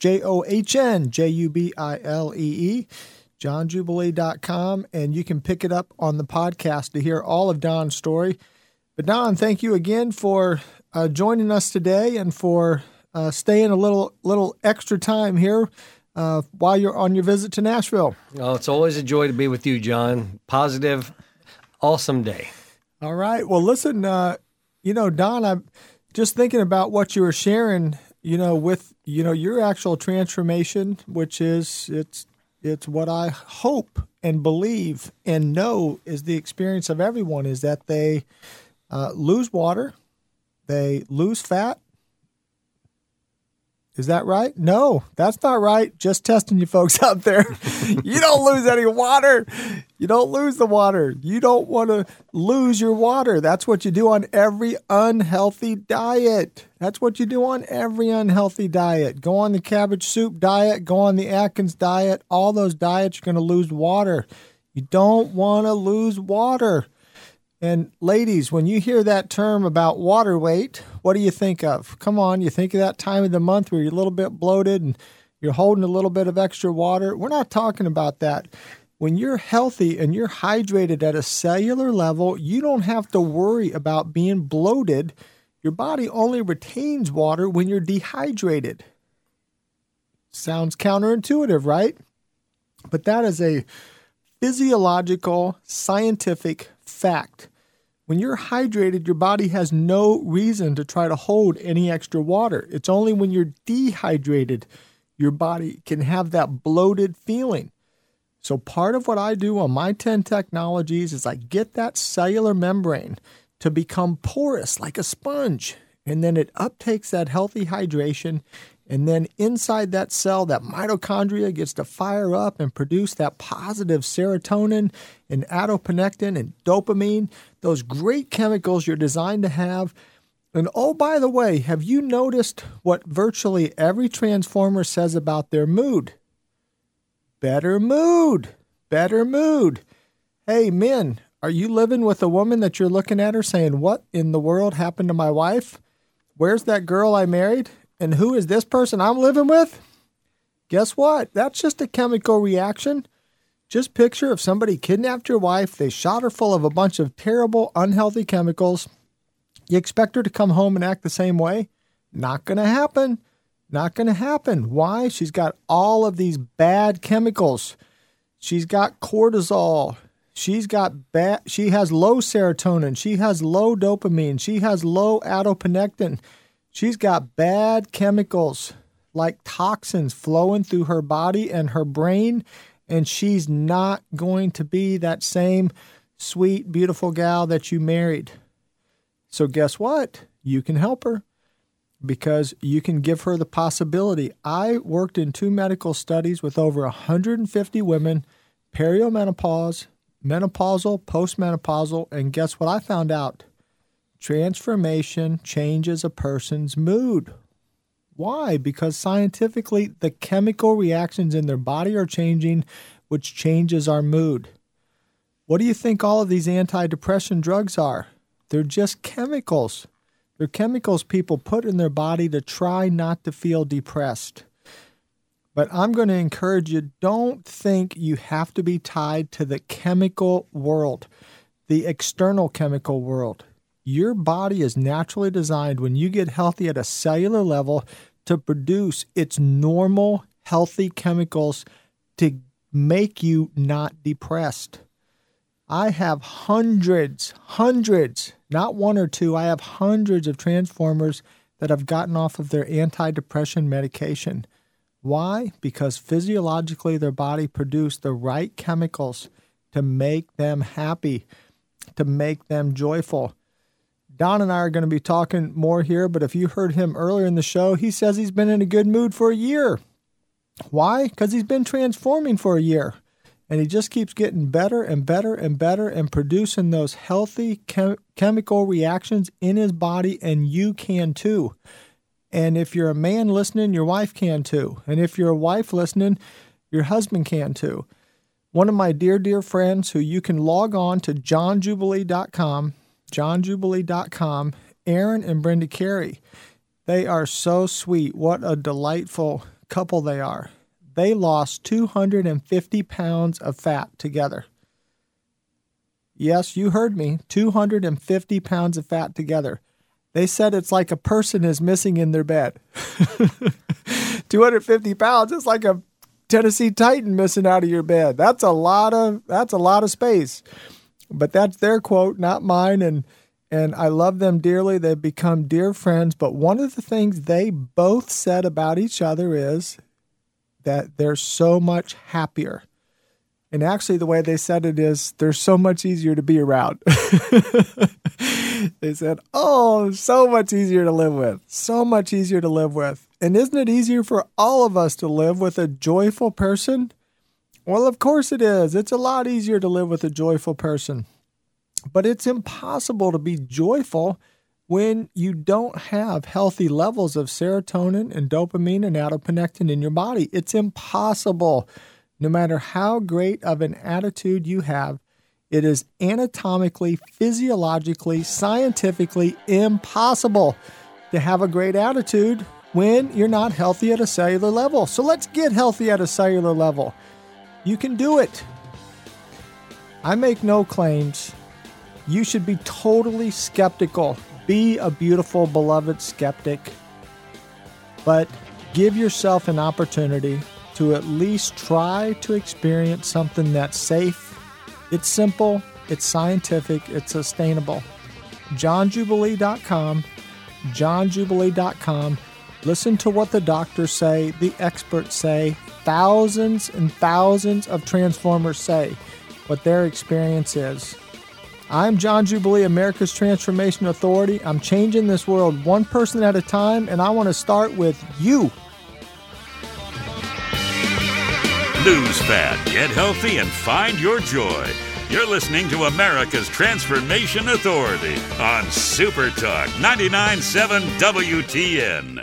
JOHNJUBILEE, johnjubilee.com, and you can pick it up on the podcast to hear all of Don's story. But Don, thank you again for joining us today and for staying a little extra time here while you're on your visit to Nashville. Oh, it's always a joy to be with you, John. Positive, awesome day. All right. Well, listen, Don, I'm just thinking about what you were sharing, with, your actual transformation, which is, it's what I hope and believe and know is the experience of everyone, is that they lose water, they lose fat. Is that right? No, that's not right. Just testing you folks out there. You don't lose any water. You don't lose the water. You don't want to lose your water. That's what you do on every unhealthy diet. That's what you do on every unhealthy diet. Go on the cabbage soup diet. Go on the Atkins diet. All those diets, you're going to lose water. You don't want to lose water. And ladies, when you hear that term about water weight, what do you think of? Come on, you think of that time of the month where you're a little bit bloated and you're holding a little bit of extra water. We're not talking about that. When you're healthy and you're hydrated at a cellular level, you don't have to worry about being bloated. Your body only retains water when you're dehydrated. Sounds counterintuitive, right? But that is a physiological, scientific fact. When you're hydrated, your body has no reason to try to hold any extra water. It's only when you're dehydrated, your body can have that bloated feeling. So part of what I do on my 10 technologies is I get that cellular membrane to become porous like a sponge, and then it uptakes that healthy hydration. And then inside that cell, that mitochondria gets to fire up and produce that positive serotonin and adiponectin and dopamine, those great chemicals you're designed to have. And oh, by the way, have you noticed what virtually every transformer says about their mood? Better mood. Better mood. Hey, men, are you living with a woman that you're looking at her saying, what in the world happened to my wife? Where's that girl I married? And who is this person I'm living with? Guess what? That's just a chemical reaction. Just picture if somebody kidnapped your wife, they shot her full of a bunch of terrible, unhealthy chemicals. You expect her to come home and act the same way? Not going to happen. Not going to happen. Why? She's got all of these bad chemicals. She's got cortisol. She has low serotonin. She has low dopamine. She has low adiponectin. She's got bad chemicals like toxins flowing through her body and her brain, and she's not going to be that same sweet, beautiful gal that you married. So guess what? You can help her because you can give her the possibility. I worked in 2 medical studies with over 150 women, perimenopause, menopausal, postmenopausal, and guess what I found out? Transformation changes a person's mood. Why? Because scientifically, the chemical reactions in their body are changing, which changes our mood. What do you think all of these antidepressant drugs are? They're just chemicals. They're chemicals people put in their body to try not to feel depressed. But I'm going to encourage you, don't think you have to be tied to the chemical world, the external chemical world. Your body is naturally designed when you get healthy at a cellular level to produce its normal, healthy chemicals to make you not depressed. I have hundreds, Not one or two. I have hundreds of Transformers that have gotten off of their antidepressant medication. Why? Because physiologically their body produced the right chemicals to make them happy, to make them joyful. Don and I are going to be talking more here, but if you heard him earlier in the show, he says he's been in a good mood for a year. Why? Because he's been transforming for a year. And he just keeps getting better and better and better and producing those healthy chemical reactions in his body, and you can too. And if you're a man listening, your wife can too. And if you're a wife listening, your husband can too. One of my dear, dear friends who you can log on to johnjubilee.com, johnjubilee.com, Aaron and Brenda Carey. They are so sweet. What a delightful couple they are. They lost 250 pounds of fat together. Yes, you heard me, 250 pounds of fat together. They said it's like a person is missing in their bed. 250 pounds, it's like a Tennessee Titan missing out of your bed. That's a lot of space. But that's their quote, not mine, and I love them dearly. They've become dear friends. But one of the things they both said about each other is that they're so much happier. And actually, the way they said it is, they're so much easier to be around. They said, oh, so much easier to live with. So much easier to live with. And isn't it easier for all of us to live with a joyful person? Well, of course it is. It's a lot easier to live with a joyful person. But it's impossible to be joyful when you don't have healthy levels of serotonin and dopamine and adiponectin in your body. It's impossible. No matter how great of an attitude you have, it is anatomically, physiologically, scientifically impossible to have a great attitude when you're not healthy at a cellular level. So let's get healthy at a cellular level. You can do it. I make no claims. You should be totally skeptical. Be a beautiful, beloved skeptic. But give yourself an opportunity to at least try to experience something that's safe. It's simple, it's scientific, it's sustainable. johnjubilee.com, johnjubilee.com. Listen to what the doctors say, the experts say, thousands and thousands of Transformers say what their experience is. I'm John Jubilee, America's Transformation Authority. I'm changing this world one person at a time, and I want to start with you. Lose fat, get healthy, and find your joy. You're listening to America's Transformation Authority on Super Talk 99.7 WTN.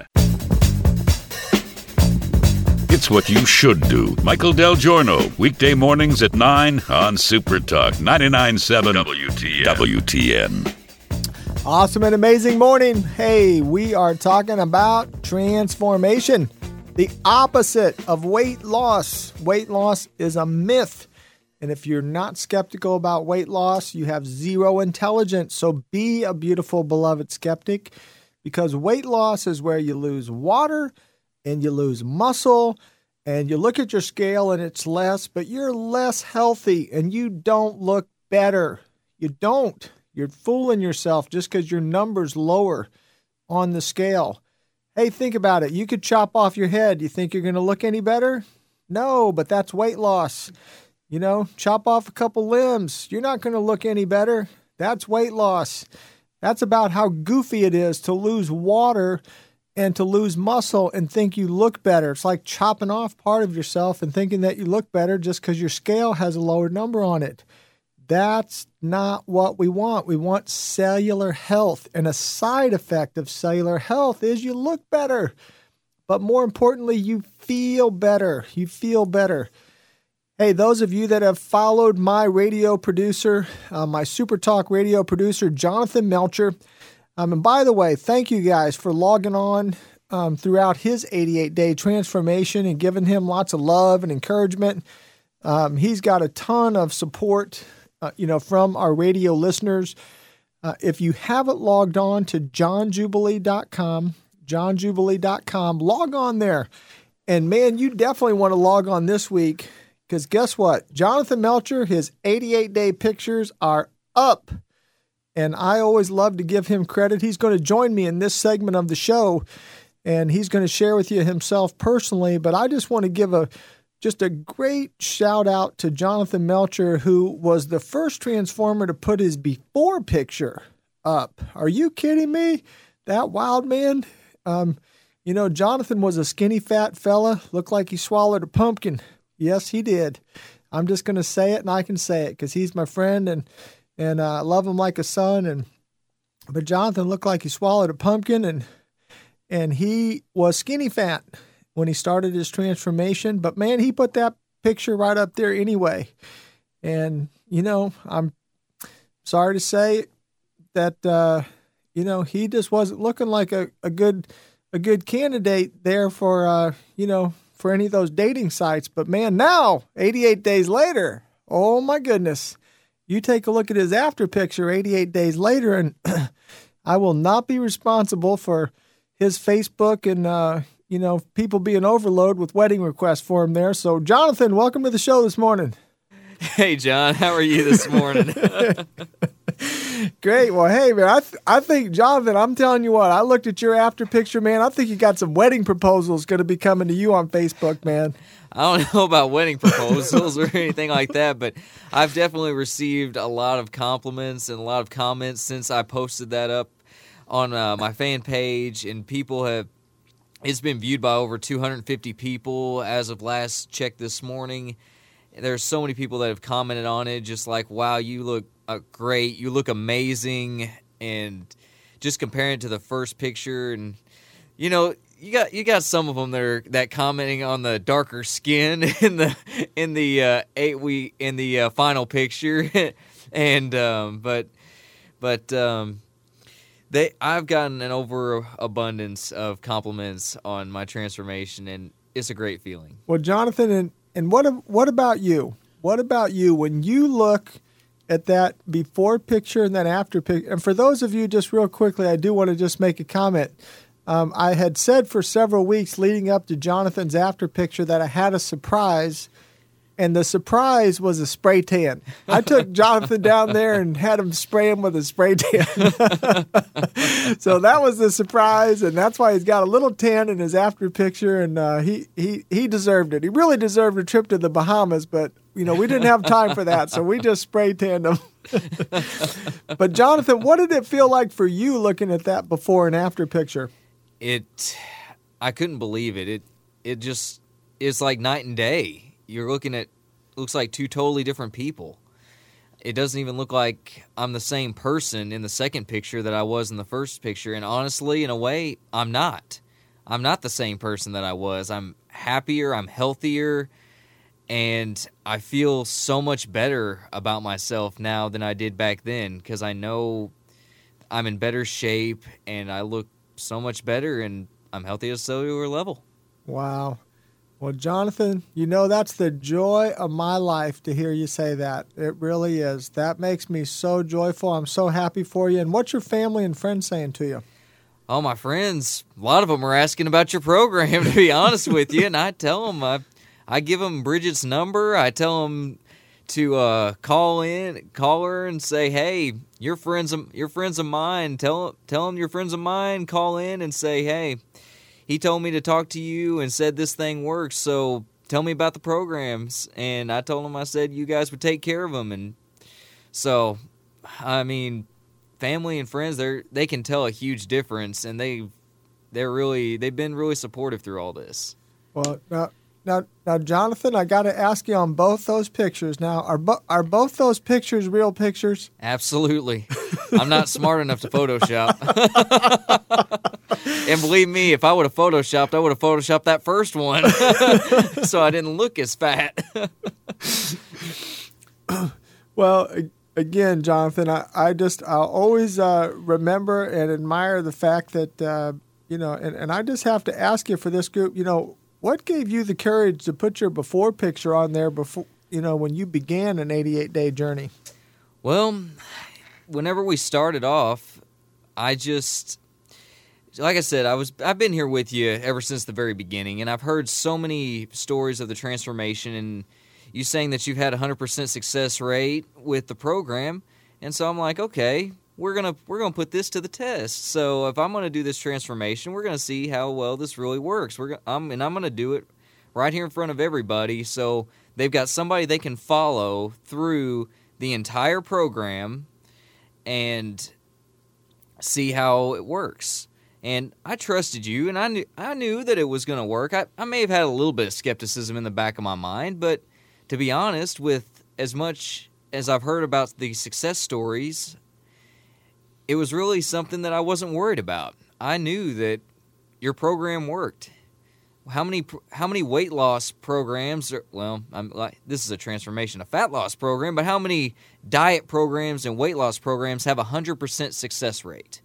It's what you should do. Michael Del Giorno, weekday mornings at 9 on Super Talk 99.7 WTN. Awesome and amazing morning. Hey, we are talking about transformation. The opposite of weight loss. Weight loss is a myth. And if you're not skeptical about weight loss, you have zero intelligence. So be a beautiful, beloved skeptic, because weight loss is where you lose water and you lose muscle and you look at your scale and it's less, but you're less healthy and you don't look better. You don't. You're fooling yourself just because your number's lower on the scale. Hey, think about it. You could chop off your head. You think you're going to look any better? No, but that's weight loss. You know, chop off a couple limbs. You're not going to look any better. That's weight loss. That's about how goofy it is to lose water and to lose muscle and think you look better. It's like chopping off part of yourself and thinking that you look better just because your scale has a lower number on it. That's not what we want. We want cellular health. And a side effect of cellular health is you look better. But more importantly, you feel better. You feel better. Hey, those of you that have followed my radio producer, my Super Talk radio producer, Jonathan Melcher. And by the way, thank you guys for logging on throughout his 88-day transformation and giving him lots of love and encouragement. He's got a ton of support from our radio listeners. If you haven't logged on to johnjubilee.com, johnjubilee.com, log on there. And man, you definitely want to log on this week, because guess what? Jonathan Melcher, his 88-day pictures are up. and I always love to give him credit. He's going to join me in this segment of the show, and he's going to share with you himself personally. But I just want to give just a great shout out to Jonathan Melcher, who was the first transformer to put his before picture up. Are you kidding me? That wild man. Jonathan was a skinny, fat fella. Looked like he swallowed a pumpkin. Yes, he did. I'm just going to say it, and I can say it because he's my friend, and I love him like a son. But Jonathan looked like he swallowed a pumpkin, and he was skinny fat when he started his transformation. But, man, he put that picture right up there anyway. And, I'm sorry to say that, he just wasn't looking like a good candidate there for, for any of those dating sites. But, man, now, 88 days later, oh, my goodness, you take a look at his after picture 88 days later, and I will not be responsible for his Facebook and, people being overloaded with wedding requests for him there. So, Jonathan, welcome to the show this morning. Hey, John, how are you this morning? Great. Well, hey, man, I think, Jonathan, I'm telling you what, I looked at your after picture, man. I think you got some wedding proposals going to be coming to you on Facebook, man. I don't know about wedding proposals or anything like that, but I've definitely received a lot of compliments and a lot of comments since I posted that up on my fan page, and it's been viewed by over 250 people as of last check this morning. There's so many people that have commented on it, just like, wow, you look great, you look amazing, and just comparing it to the first picture, and you got some of them that commenting on the darker skin in the final picture, and I've gotten an overabundance of compliments on my transformation, and it's a great feeling. Well, Jonathan, and what about you? What about you when you look at that before picture and that after picture? And for those of you, just real quickly, I do want to just make a comment. I had said for several weeks leading up to Jonathan's after picture that I had a surprise, and the surprise was a spray tan. I took Jonathan down there and had him spray him with a spray tan. So that was the surprise, and that's why he's got a little tan in his after picture, and he deserved it. He really deserved a trip to the Bahamas, but we didn't have time for that, so we just spray tanned him. But Jonathan, what did it feel like for you looking at that before and after picture? I couldn't believe it. It's like night and day. You're looking at, looks like two totally different people. It doesn't even look like I'm the same person in the second picture that I was in the first picture. And honestly, in a way, I'm not. I'm not the same person that I was. I'm happier, I'm healthier, and I feel so much better about myself now than I did back then, because I know I'm in better shape and I look so much better and I'm healthy at a cellular level. Wow. Well, Jonathan, that's the joy of my life to hear you say that. It really is. That makes me so joyful. I'm so happy for you. And what's your family and friends saying to you? Oh, my friends, a lot of them are asking about your program, to be honest with you. And I tell them, I give them Bridget's number. I tell them to call her and say, hey, you're friends of mine. Tell them you're friends of mine. Call in and say, hey, he told me to talk to you and said this thing works, so tell me about the programs. And I told him, I said, you guys would take care of them. And so, I mean, family and friends, they can tell a huge difference, and they've been really supportive through all this. Well, now, Jonathan, I got to ask you on both those pictures. Now, are both those pictures real pictures? Absolutely. I'm not smart enough to Photoshop. And believe me, if I would have Photoshopped, I would have Photoshopped that first one, so I didn't look as fat. Well, again, Jonathan, I'll always remember and admire the fact that and I just have to ask you for this group, what gave you the courage to put your before picture on there before, when you began an 88-day journey? Well, whenever we started off, like I said, I've been here with you ever since the very beginning, and I've heard so many stories of the transformation, and you saying that you've had 100% success rate with the program, and so I'm like, okay, we're gonna put this to the test. So if I'm gonna do this transformation, we're gonna see how well this really works. I'm gonna do it right here in front of everybody, so they've got somebody they can follow through the entire program and see how it works. And I trusted you, and I knew that it was going to work. I may have had a little bit of skepticism in the back of my mind, but to be honest, with as much as I've heard about the success stories, it was really something that I wasn't worried about. I knew that your program worked. How many weight loss programs this is a transformation, a fat loss program, but how many diet programs and weight loss programs have 100% success rate?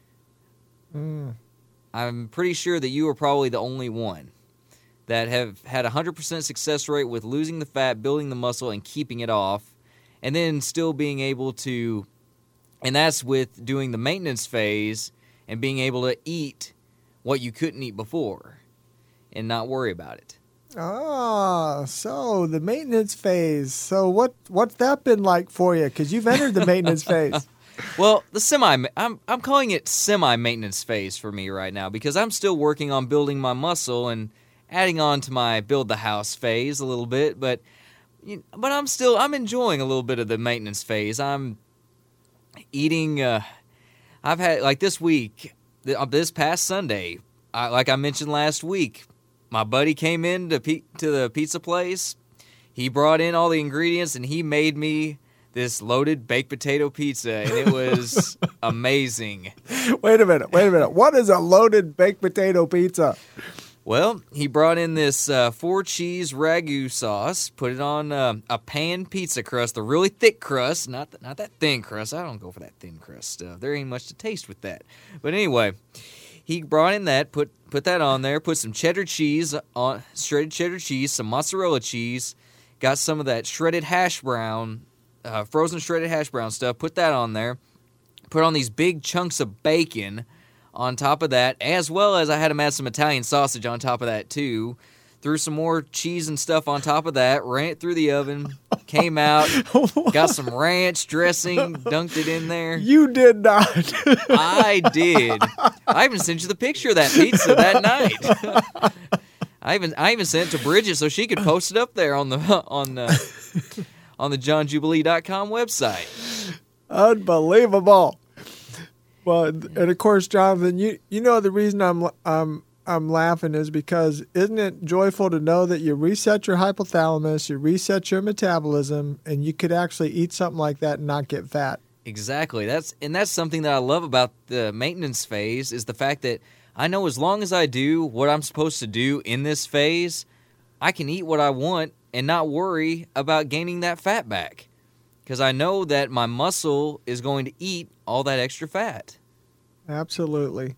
I'm pretty sure that you are probably the only one that have had 100% success rate with losing the fat, building the muscle, and keeping it off, and then still being able to, and that's with doing the maintenance phase and being able to eat what you couldn't eat before and not worry about it. So the maintenance phase. So what's that been like for you? Because you've entered the maintenance phase. Well, I'm calling it semi-maintenance phase for me right now because I'm still working on building my muscle and adding on to my build the house phase a little bit, but I'm enjoying a little bit of the maintenance phase. I'm eating. I've had like this week, this past Sunday, like I mentioned last week, my buddy came in to the pizza place. He brought in all the ingredients and he made me this loaded baked potato pizza, and it was amazing. Wait a minute. What is a loaded baked potato pizza? Well, he brought in this 4-cheese ragu sauce, put it on a pan pizza crust, the really thick crust, not that thin crust. I don't go for that thin crust stuff. There ain't much to taste with that. But anyway, he brought in that, put that on there, put some cheddar cheese on, shredded cheddar cheese, some mozzarella cheese, got some of that shredded hash brown, frozen shredded hash brown stuff, put that on there, put on these big chunks of bacon on top of that, as well as I had him add some Italian sausage on top of that too, threw some more cheese and stuff on top of that, ran it through the oven, came out, got some ranch dressing, dunked it in there. You did not. I did. I even sent you the picture of that pizza that night. I even sent it to Bridget so she could post it up there on the JohnJubilee.com website. Unbelievable. Well, and of course, Jonathan, you know the reason I'm laughing is because isn't it joyful to know that you reset your hypothalamus, you reset your metabolism, and you could actually eat something like that and not get fat? Exactly. That's something that I love about the maintenance phase is the fact that I know as long as I do what I'm supposed to do in this phase, I can eat what I want and not worry about gaining that fat back. Because I know that my muscle is going to eat all that extra fat. Absolutely.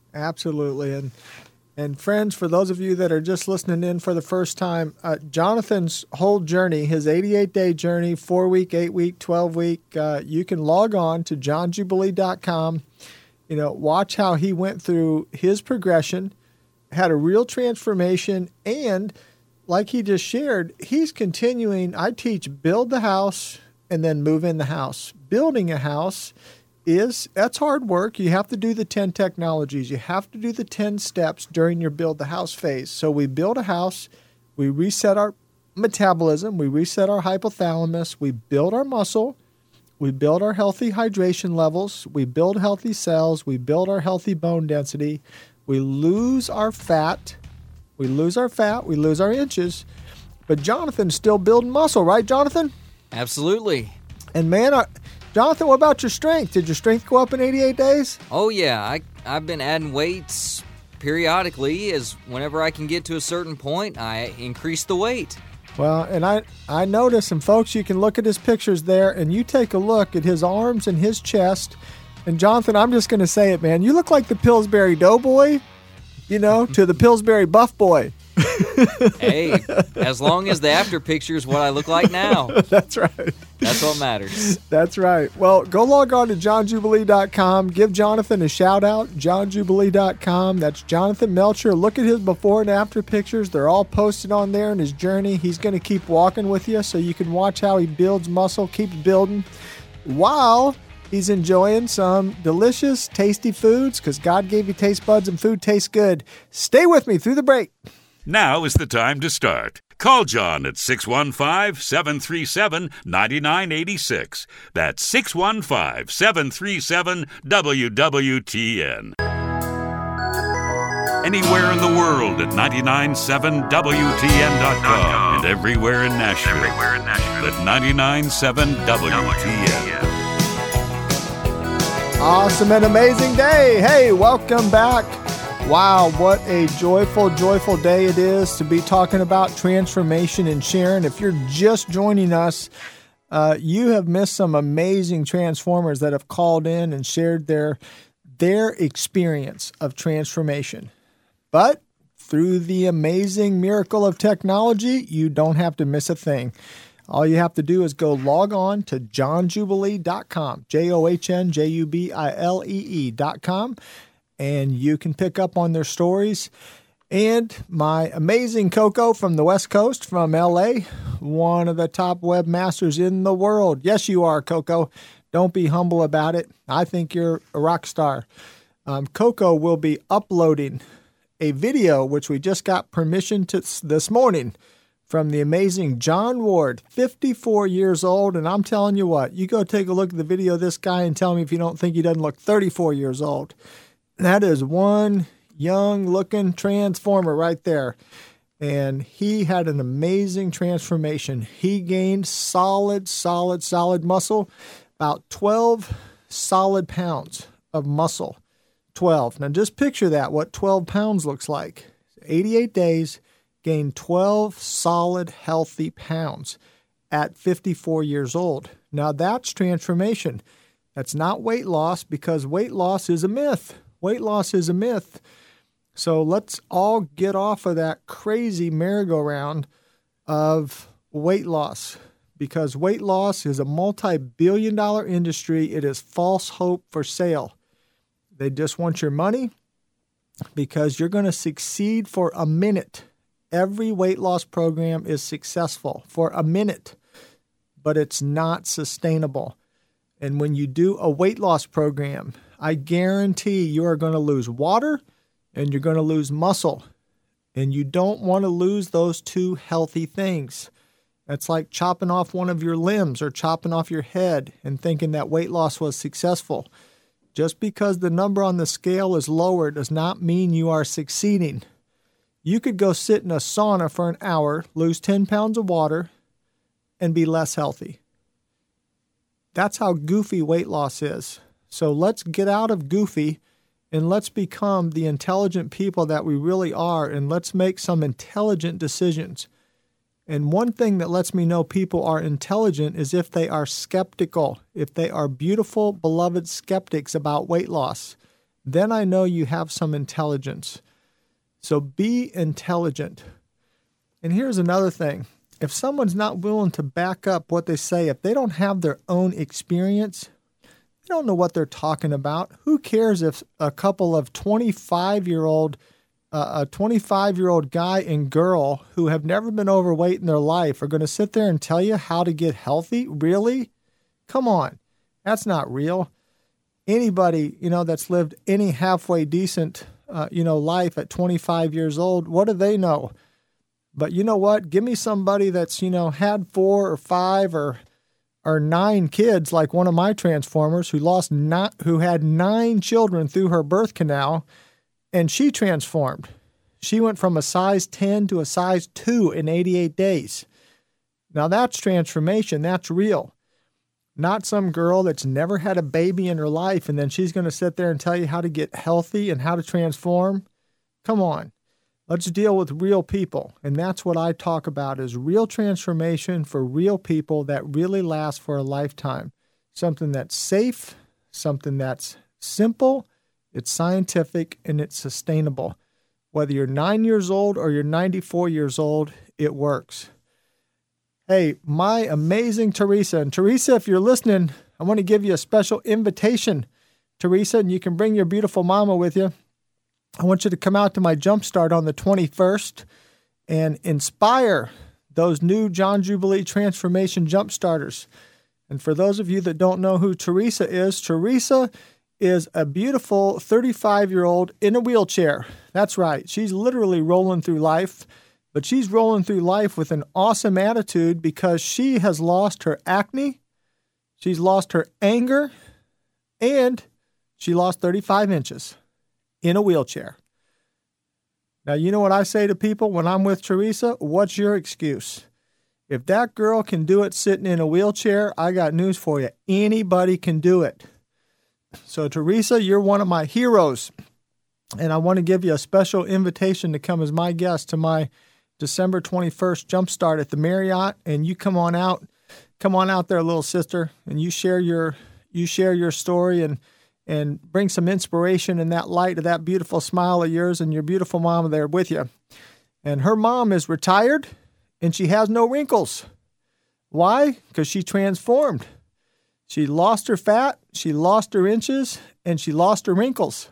And friends, for those of you that are just listening in for the first time, Jonathan's whole journey, his 88-day journey, 4-week, 8-week, 12-week, you can log on to johnjubilee.com. Watch how he went through his progression, had a real transformation, and like he just shared, he's continuing. I teach build the house and then move in the house. Building a house that's hard work. You have to do the 10 technologies. You have to do the 10 steps during your build the house phase. So we build a house, we reset our metabolism, we reset our hypothalamus, we build our muscle, we build our healthy hydration levels, we build healthy cells, we build our healthy bone density, we lose our fat, we lose our inches, but Jonathan's still building muscle, right, Jonathan? Absolutely. And man, Jonathan, what about your strength? Did your strength go up in 88 days? Oh, yeah. I've been adding weights periodically. As whenever I can get to a certain point, I increase the weight. Well, and I noticed, and folks, you can look at his pictures there, and you take a look at his arms and his chest. And Jonathan, I'm just going to say it, man. You look like the Pillsbury Doughboy, to the Pillsbury Buff Boy. Hey, as long as the after picture is what I look like now. That's right. That's what matters. That's right. Well, go log on to johnjubilee.com. Give Jonathan a shout out, johnjubilee.com. That's Jonathan Melcher. Look at his before and after pictures. They're all posted on there in his journey. He's going to keep walking with you so you can watch how he builds muscle, keeps building, while He's enjoying some delicious, tasty foods because God gave you taste buds and food tastes good. Stay with me through the break. Now is the time to start. Call John at 615-737-9986. That's 615-737-WWTN. Anywhere in the world at 997WTN.com and everywhere in Nashville at 99.7 WTN. Awesome and amazing day. Hey, welcome back. Wow, what a joyful, joyful day it is to be talking about transformation and sharing. If you're just joining us, you have missed some amazing transformers that have called in and shared their experience of transformation. But through the amazing miracle of technology, you don't have to miss a thing. All you have to do is go log on to johnjubilee.com, JOHNJUBILEE.com, and you can pick up on their stories. And my amazing Coco from the West Coast, from LA, one of the top webmasters in the world. Yes, you are, Coco. Don't be humble about it. I think you're a rock star. Coco will be uploading a video, which we just got permission to this morning, from the amazing John Ward, 54 years old. And I'm telling you what, you go take a look at the video of this guy and tell me if you don't think he doesn't look 34 years old. That is one young-looking transformer right there. And he had an amazing transformation. He gained solid muscle, about 12 solid pounds of muscle. 12. Now just picture that, what 12 pounds looks like. 88 days, gained 12 solid, healthy pounds at 54 years old. Now that's transformation. That's not weight loss, because weight loss is a myth. Weight loss is a myth. So let's all get off of that crazy merry-go-round of weight loss, because weight loss is a multi-billion-dollar industry. It is false hope for sale. They just want your money because you're going to succeed for a minute. Every weight loss program is successful for a minute, but it's not sustainable. And when you do a weight loss program, I guarantee you are going to lose water and you're going to lose muscle. And you don't want to lose those two healthy things. That's like chopping off one of your limbs or chopping off your head and thinking that weight loss was successful. Just because the number on the scale is lower does not mean you are succeeding. You could go sit in a sauna for an hour, lose 10 pounds of water, and be less healthy. That's how goofy weight loss is. So let's get out of goofy and let's become the intelligent people that we really are, and let's make some intelligent decisions. And one thing that lets me know people are intelligent is if they are skeptical, if they are beautiful, beloved skeptics about weight loss. Then I know you have some intelligence. So be intelligent. And here's another thing. If someone's not willing to back up what they say, if they don't have their own experience, they don't know what they're talking about. Who cares if a couple of 25-year-old guy and girl who have never been overweight in their life are going to sit there and tell you how to get healthy? Really? Come on. That's not real. Anybody, that's lived any halfway decent, life at 25 years old, what do they know? But you know what? Give me somebody that's, had 4 or 5 or 9 kids, like one of my transformers who had 9 children through her birth canal, and she transformed. She went from a size 10 to a size 2 in 88 days. Now that's transformation. That's real. Not some girl that's never had a baby in her life and then she's going to sit there and tell you how to get healthy and how to transform. Come on. Let's deal with real people. And that's what I talk about, is real transformation for real people that really lasts for a lifetime. Something that's safe, something that's simple, it's scientific, and it's sustainable. Whether you're 9 years old or you're 94 years old, it works. Hey, my amazing Teresa. And Teresa, if you're listening, I want to give you a special invitation, Teresa, and you can bring your beautiful mama with you. I want you to come out to my Jumpstart on the 21st and inspire those new John Jubilee Transformation Jumpstarters. And for those of you that don't know who Teresa is a beautiful 35-year-old in a wheelchair. That's right. She's literally rolling through life, but she's rolling through life with an awesome attitude because she has lost her acne, she's lost her anger, and she lost 35 inches in a wheelchair. Now, you know what I say to people when I'm with Teresa? What's your excuse? If that girl can do it sitting in a wheelchair, I got news for you. Anybody can do it. So, Teresa, you're one of my heroes, and I want to give you a special invitation to come as my guest to my December 21st Jumpstart at the Marriott, and you come on out there, little sister, and you share your story and bring some inspiration and that light of that beautiful smile of yours and your beautiful mom there with you. And her mom is retired, and she has no wrinkles. Why? Because she transformed. She lost her fat, she lost her inches, and she lost her wrinkles.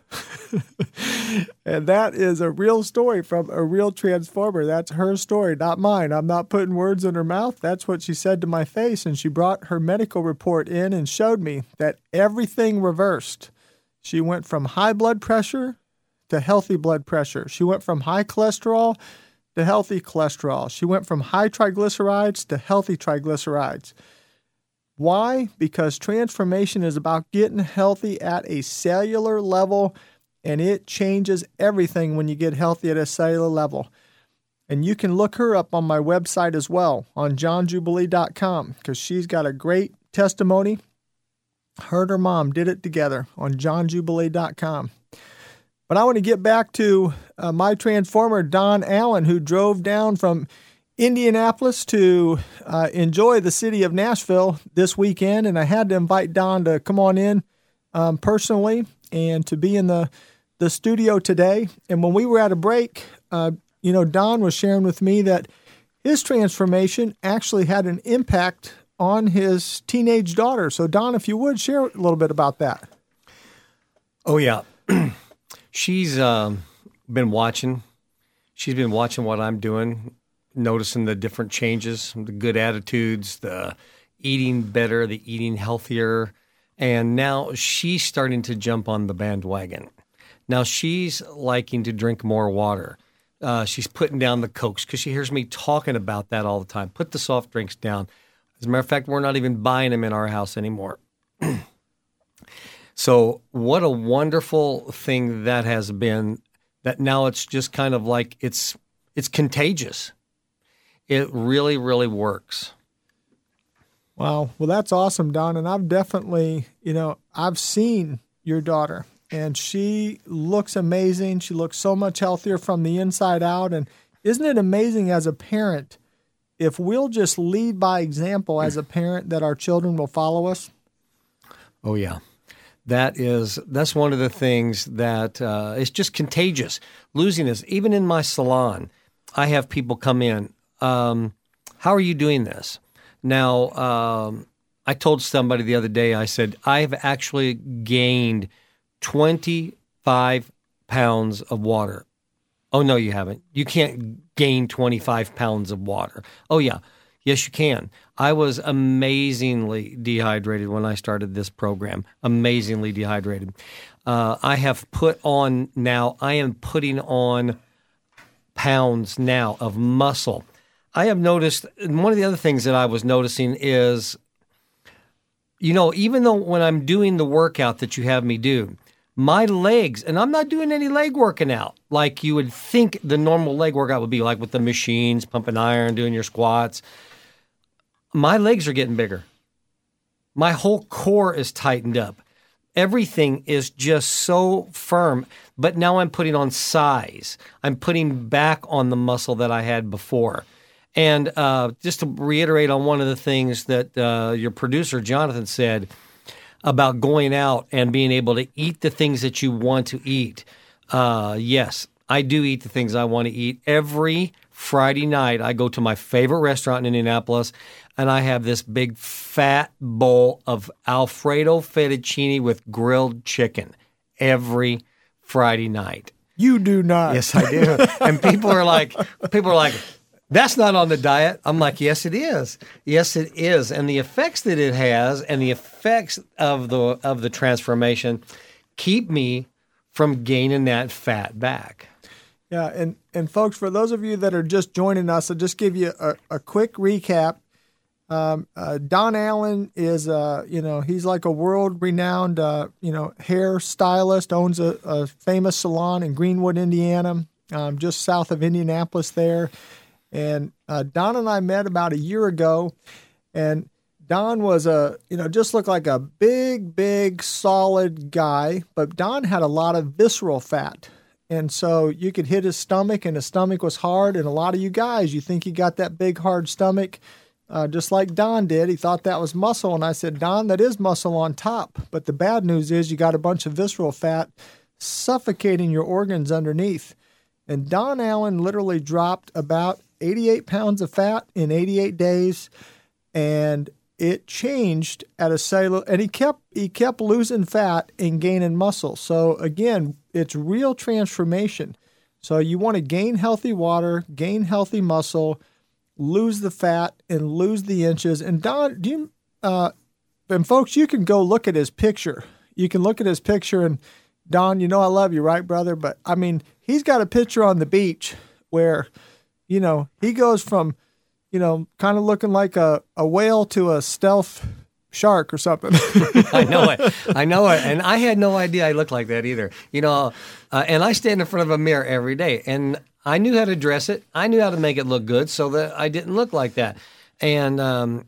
And that is a real story from a real transformer. That's her story, not mine. I'm not putting words in her mouth. That's what she said to my face. And she brought her medical report in and showed me that everything reversed. She went from high blood pressure to healthy blood pressure. She went from high cholesterol to healthy cholesterol. She went from high triglycerides to healthy triglycerides. Why? Because transformation is about getting healthy at a cellular level, and it changes everything when you get healthy at a cellular level. And you can look her up on my website as well, on johnjubilee.com, because she's got a great testimony. Her and her mom did it together on johnjubilee.com. But I want to get back to my transformer, Don Allen, who drove down from Indianapolis to enjoy the city of Nashville this weekend, and I had to invite Don to come on in personally and to be in the studio today. And when we were at a break, Don was sharing with me that his transformation actually had an impact on his teenage daughter. So, Don, if you would, share a little bit about that. Oh, yeah. She's been watching. She's been watching what I'm doing, noticing the different changes, the good attitudes, the eating better, the eating healthier. And now she's starting to jump on the bandwagon. Now she's liking to drink more water. She's putting down the Cokes because she hears me talking about that all the time. Put the soft drinks down. As a matter of fact, we're not even buying them in our house anymore. So what a wonderful thing that has been, that now it's just kind of like it's contagious. It really, really works. Wow. Well, that's awesome, Don. And I've definitely, I've seen your daughter, and she looks amazing. She looks so much healthier from the inside out. And isn't it amazing as a parent, if we'll just lead by example as a parent, that our children will follow us? Oh, yeah. That's one of the things that is just contagious. Losing this. Even in my salon, I have people come in. How are you doing this? Now, I told somebody the other day, I said, I've actually gained 25 pounds of water. Oh, no, you haven't. You can't gain 25 pounds of water. Oh, yeah. Yes, you can. I was amazingly dehydrated when I started this program. Amazingly dehydrated. I have put on now, I am putting on pounds now of muscle. I have noticed, and one of the other things that I was noticing is, even though when I'm doing the workout that you have me do, my legs, and I'm not doing any leg working out like you would think the normal leg workout would be, like with the machines, pumping iron, doing your squats. My legs are getting bigger. My whole core is tightened up. Everything is just so firm, but now I'm putting on size. I'm putting back on the muscle that I had before. And just to reiterate on one of the things that your producer, Jonathan, said about going out and being able to eat the things that you want to eat. Yes, I do eat the things I want to eat. Every Friday night, I go to my favorite restaurant in Indianapolis, and I have this big fat bowl of Alfredo fettuccine with grilled chicken every Friday night. You do not. Yes, I do. And people are like, That's not on the diet. I'm like, yes, it is. Yes, it is. And the effects that it has and the effects of the transformation keep me from gaining that fat back. Yeah, and folks, for those of you that are just joining us, I'll just give you a quick recap. Don Allen is, he's like a world-renowned, hair stylist, owns a famous salon in Greenwood, Indiana, just south of Indianapolis there. And Don and I met about a year ago, and Don was just looked like a big, solid guy, but Don had a lot of visceral fat. And so you could hit his stomach, and his stomach was hard. And a lot of you guys, you think he got that big, hard stomach, just like Don did. He thought that was muscle. And I said, Don, that is muscle on top. But the bad news is you got a bunch of visceral fat suffocating your organs underneath. And Don Allen literally dropped about 88 pounds of fat in 88 days. And it changed at a cellular, and he kept losing fat and gaining muscle. So again, it's real transformation. So you want to gain healthy water, gain healthy muscle, lose the fat, and lose the inches. And Don, and folks, you can go look at his picture. You can look at his picture, and Don, I love you, right, brother? But I mean, he's got a picture on the beach where, he goes from, kind of looking like a whale to a stealth shark or something. I know it. And I had no idea I looked like that either. And I stand in front of a mirror every day, and I knew how to dress it. I knew how to make it look good so that I didn't look like that. And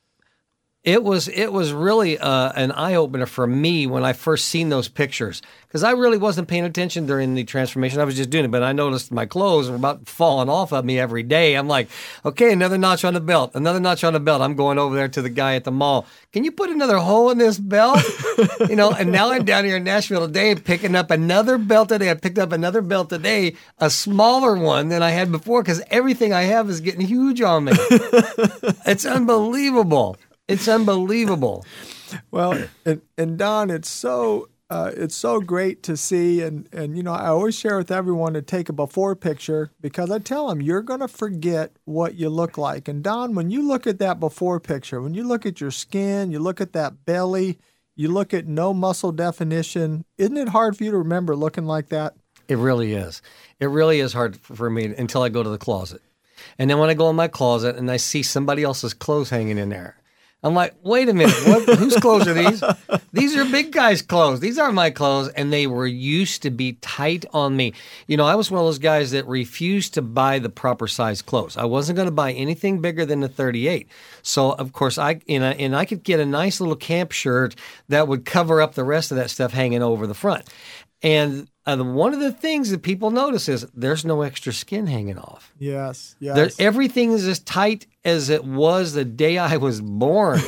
it was really an eye-opener for me when I first seen those pictures, because I really wasn't paying attention during the transformation. I was just doing it, but I noticed my clothes were about falling off of me every day. I'm like, okay, another notch on the belt, another notch on the belt. I'm going over there to the guy at the mall. Can you put another hole in this belt? And now I'm down here in Nashville today picking up another belt today. I picked up another belt today, a smaller one than I had before, because everything I have is getting huge on me. It's unbelievable. It's unbelievable. Well, and Don, it's so great to see, and I always share with everyone to take a before picture, because I tell them you're going to forget what you look like. And Don, when you look at that before picture, when you look at your skin, you look at that belly, you look at no muscle definition, isn't it hard for you to remember looking like that? It really is. It really is hard for me until I go to the closet. And then when I go in my closet and I see somebody else's clothes hanging in there, I'm like, wait a minute, whose clothes are these? These are big guys' clothes. These aren't my clothes, and they were used to be tight on me. I was one of those guys that refused to buy the proper size clothes. I wasn't going to buy anything bigger than a 38. So, of course, I could get a nice little camp shirt that would cover up the rest of that stuff hanging over the front. And one of the things that people notice is there's no extra skin hanging off. Yes. Everything is as tight as it was the day I was born.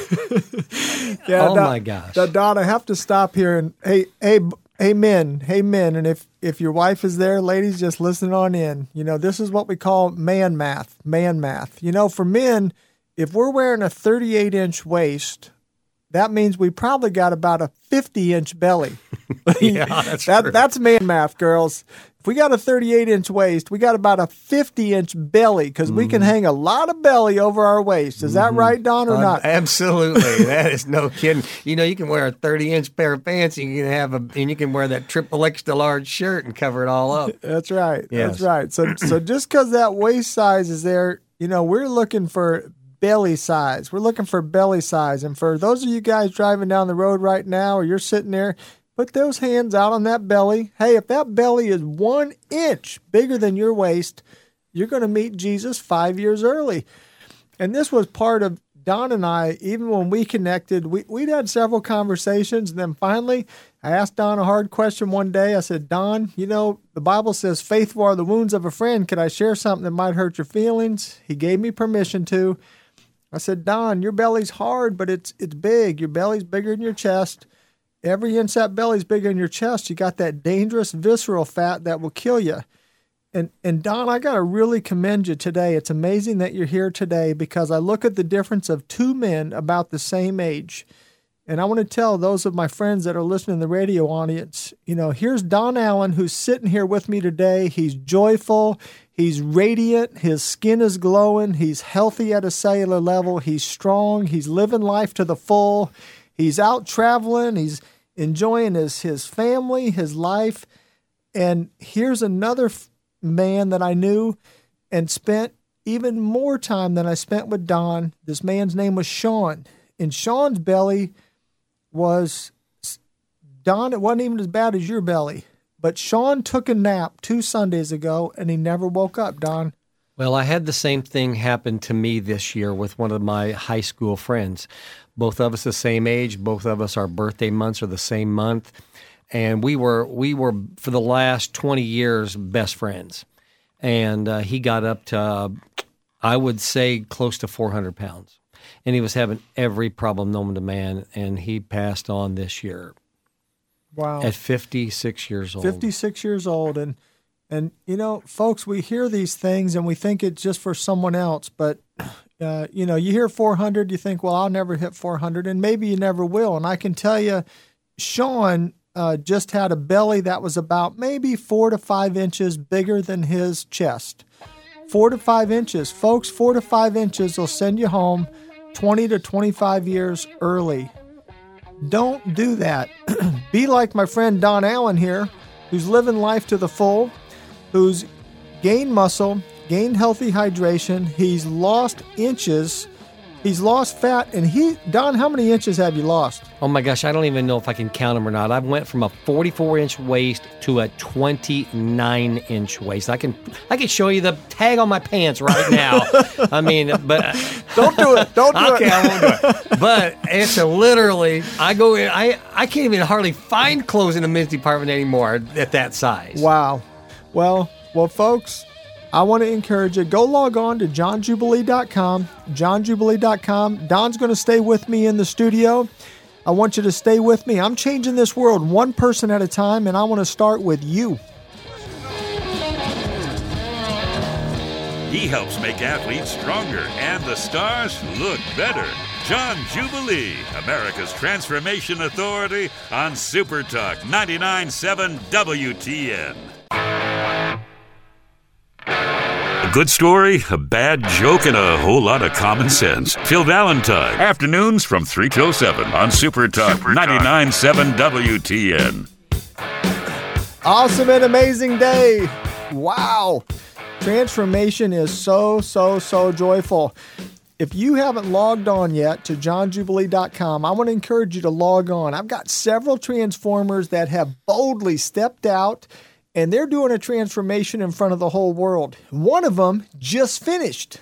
My gosh. Don, I have to stop here and hey men, and if your wife is there, ladies, just listen on in. This is what we call man math. For men, if we're wearing a 38-inch waist, that means we probably got about a 50-inch belly. Yeah, that's true. That's man math, girls. If we got a 38-inch waist, we got about a 50-inch belly, because we can hang a lot of belly over our waist. Is that right, Don, or not? Absolutely. That is no kidding. You can wear a 30-inch pair of pants, and you can wear that triple extra large shirt and cover it all up. That's right. Yes. That's right. So just because that waist size is there, we're looking for belly size. We're looking for belly size. And for those of you guys driving down the road right now, or you're sitting there, put those hands out on that belly. Hey, if that belly is 1 inch bigger than your waist, you're going to meet Jesus 5 years early. And this was part of Don and I, even when we connected, we'd had several conversations. And then finally, I asked Don a hard question one day. I said, Don, the Bible says, faithful are the wounds of a friend. Could I share something that might hurt your feelings? He gave me permission to. I said, Don, your belly's hard, but it's big. Your belly's bigger than your chest. Every inch that belly's bigger than your chest, you got that dangerous visceral fat that will kill you. And Don, I got to really commend you today. It's amazing that you're here today, because I look at the difference of two men about the same age. And I want to tell those of my friends that are listening in the radio audience, here's Don Allen, who's sitting here with me today. He's joyful. He's radiant. His skin is glowing. He's healthy at a cellular level. He's strong. He's living life to the full. He's out traveling. He's enjoying his family, his life. And here's another man that I knew and spent even more time than I spent with Don. This man's name was Sean. And Sean's belly was, Don, it wasn't even as bad as your belly. But Sean took a nap 2 Sundays ago, and he never woke up, Don. Well, I had the same thing happen to me this year with one of my high school friends. Both of us the same age. Both of us, our birthday months are the same month. And we were for the last 20 years, best friends. And he got up to, I would say, close to 400 pounds. And he was having every problem known to man, and he passed on this year. Wow. At 56 years old. 56 years old. And you know, folks, we hear these things and we think it's just for someone else. But, you know, you hear 400, you think, well, I'll never hit 400, and maybe you never will. And I can tell you, Sean just had a belly that was about maybe 4 to 5 inches bigger than his chest. 4 to 5 inches. Folks, 4 to 5 inches will send you home 20 to 25 years early. Don't do that. Be like my friend Don Allen here, who's living life to the full, who's gained muscle, gained healthy hydration. He's lost inches. He's lost fat. And Don, how many inches have you lost? Oh my gosh, I don't even know if I can count them or not. I went from a 44-inch waist to a 29-inch waist. I can show you the tag on my pants right now. I mean, but don't do it. Don't do okay, it. I won't do it. But it's literally, I go in. I can't even hardly find clothes in the men's department anymore at that size. Wow. Well, folks, I want to encourage you. Go log on to johnjubilee.com, johnjubilee.com. Don's going to stay with me in the studio. I want you to stay with me. I'm changing this world one person at a time, and I want to start with you. He helps make athletes stronger and the stars look better. John Jubilee, America's Transformation Authority on Super Talk 99.7 WTN. A good story, a bad joke, and a whole lot of common sense. Phil Valentine, afternoons from 3 till 7 on Super Talk 99.7 WTN. Awesome and amazing day. Wow. Transformation is so joyful. If you haven't logged on yet to johnjubilee.com, I want to encourage you to log on. I've got several transformers that have boldly stepped out, and they're doing a transformation in front of the whole world. One of them just finished.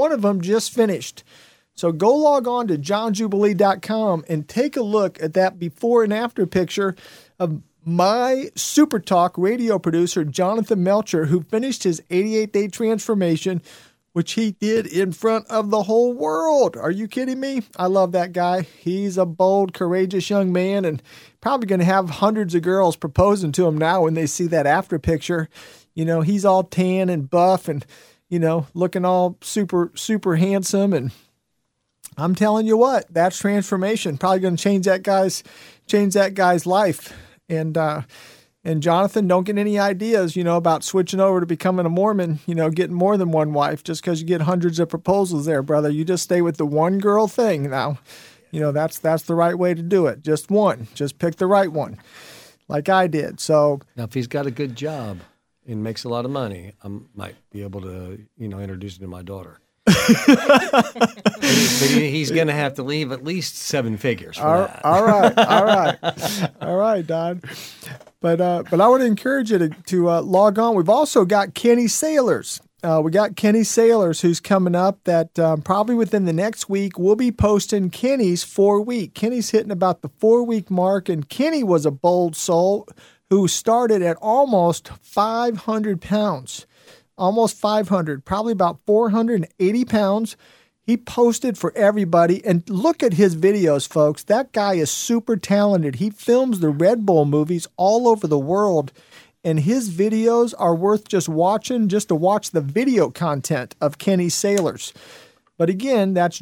So go log on to johnjubilee.com and take a look at that before and after picture of my Super Talk radio producer, Jonathan Melcher, who finished his 88-day transformation, which he did in front of the whole world. Are you kidding me? I love that guy. He's a bold, courageous young man, and probably going to have hundreds of girls proposing to him now when they see that after picture. You know, he's all tan and buff and, you know, looking all super handsome. And I'm telling you what, that's transformation. Probably going to change that guy's life. And Jonathan, don't get any ideas, you know, about switching over to becoming a Mormon, you know, getting more than one wife just because you get hundreds of proposals there, brother. You just stay with the one girl thing now. You know, that's the right way to do it. Just one. Just pick the right one, like I did. So now, if he's got a good job and makes a lot of money, I might be able to, you know, introduce him to my daughter. But he's going to have to leave at least 7 figures for that. All right, Don. But I would encourage you to log on. We've also got Kenny Sailors. We got Kenny Sailors who's coming up that probably within the next week we'll be posting Kenny's 4-week. Kenny's hitting about the 4-week mark, and Kenny was a bold soul who started at almost 500 pounds. Almost 500, probably about 480 pounds. He posted for everybody. And look at his videos, folks. That guy is super talented. He films the Red Bull movies all over the world. And his videos are worth just watching, just to watch the video content of Kenny Sailors. But again, that's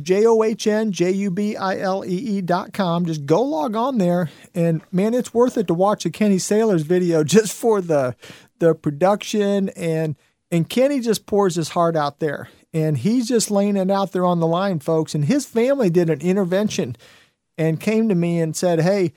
JOHNJUBILEE.com. Just go log on there. And man, it's worth it to watch a Kenny Sailors video just for the production and And Kenny just pours his heart out there. And he's just laying it out there on the line, folks. And his family did an intervention and came to me and said, hey,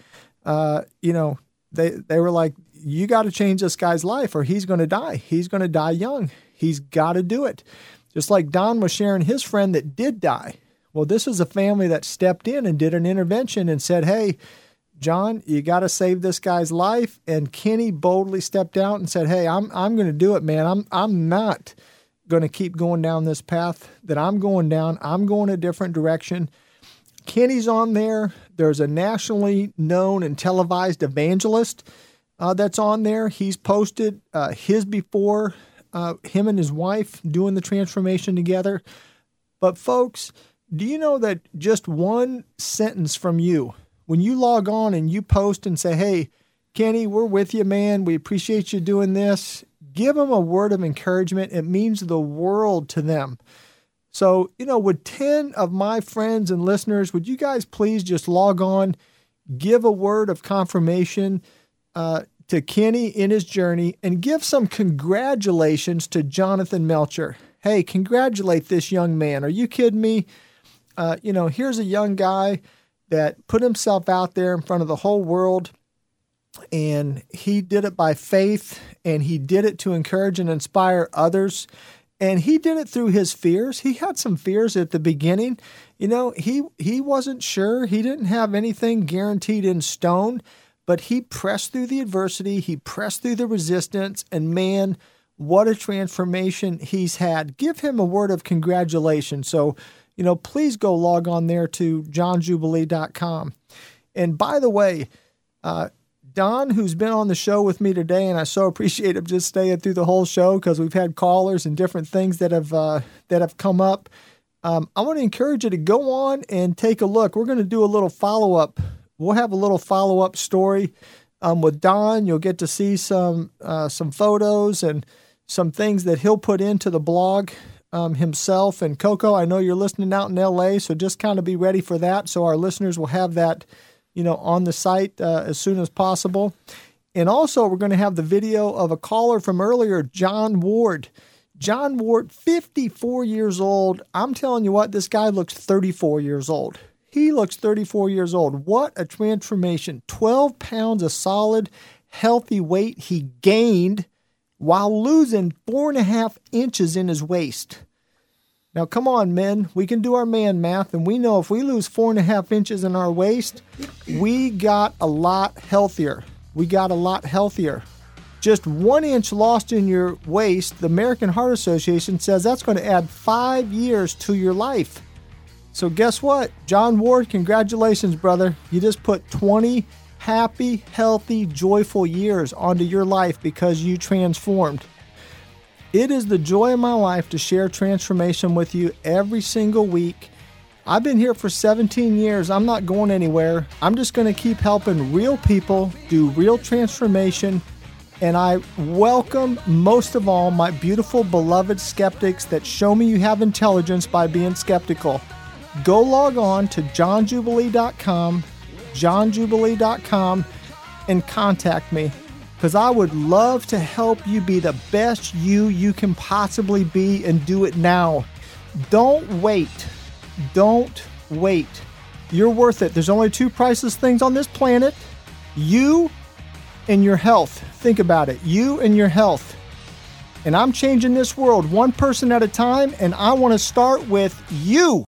they were like, you got to change this guy's life or he's going to die. He's going to die young. He's got to do it. Just like Don was sharing his friend that did die. Well, this is a family that stepped in and did an intervention and said, hey, John, you got to save this guy's life. And Kenny boldly stepped out and said, hey, I'm going to do it, man. I'm not going to keep going down this path that I'm going down. I'm going a different direction. Kenny's on there. There's a nationally known and televised evangelist that's on there. He's posted his before, him and his wife doing the transformation together. But folks, do you know that just one sentence from you, when you log on and you post and say, hey, Kenny, we're with you, man. We appreciate you doing this. Give them a word of encouragement. It means the world to them. So, would 10 of my friends and listeners, would you guys please just log on, give a word of confirmation to Kenny in his journey, and give some congratulations to Jonathan Melcher. Hey, congratulate this young man. Are you kidding me? Here's a young guy that put himself out there in front of the whole world, and he did it by faith, and he did it to encourage and inspire others. And he did it through his fears. He had some fears at the beginning. He wasn't sure. He didn't have anything guaranteed in stone, but he pressed through the adversity. He pressed through the resistance, and man, what a transformation he's had. Give him a word of congratulations. So, please go log on there to johnjubilee.com. And by the way, Don, who's been on the show with me today, and I so appreciate him just staying through the whole show because we've had callers and different things that have come up. I want to encourage you to go on and take a look. We're going to do a little follow-up. We'll have a little follow-up story with Don. You'll get to see some photos and some things that he'll put into the blog himself. And Coco, I know you're listening out in L.A., so just kind of be ready for that. So our listeners will have that on the site as soon as possible. And also, we're going to have the video of a caller from earlier, John Ward. John Ward, 54 years old. I'm telling you what, this guy looks 34 years old. He looks 34 years old. What a transformation. 12 pounds of solid, healthy weight he gained while losing 4.5 inches in his waist. Now, come on, men. We can do our man math, and we know if we lose 4.5 inches in our waist, we got a lot healthier. Just 1 inch lost in your waist, the American Heart Association says that's going to add 5 years to your life. So guess what? John Ward, congratulations, brother. You just put 20 happy, healthy, joyful years onto your life because you transformed. It is the joy of my life to share transformation with you every single week. I've been here for 17 years. I'm not going anywhere. I'm just going to keep helping real people do real transformation. And I welcome, most of all, my beautiful, beloved skeptics that show me you have intelligence by being skeptical. Go log on to johnjubilee.com, and contact me. Because I would love to help you be the best you can possibly be, and do it now. Don't wait. You're worth it. There's only two priceless things on this planet. You and your health. Think about it. You and your health. And I'm changing this world one person at a time, and I want to start with you.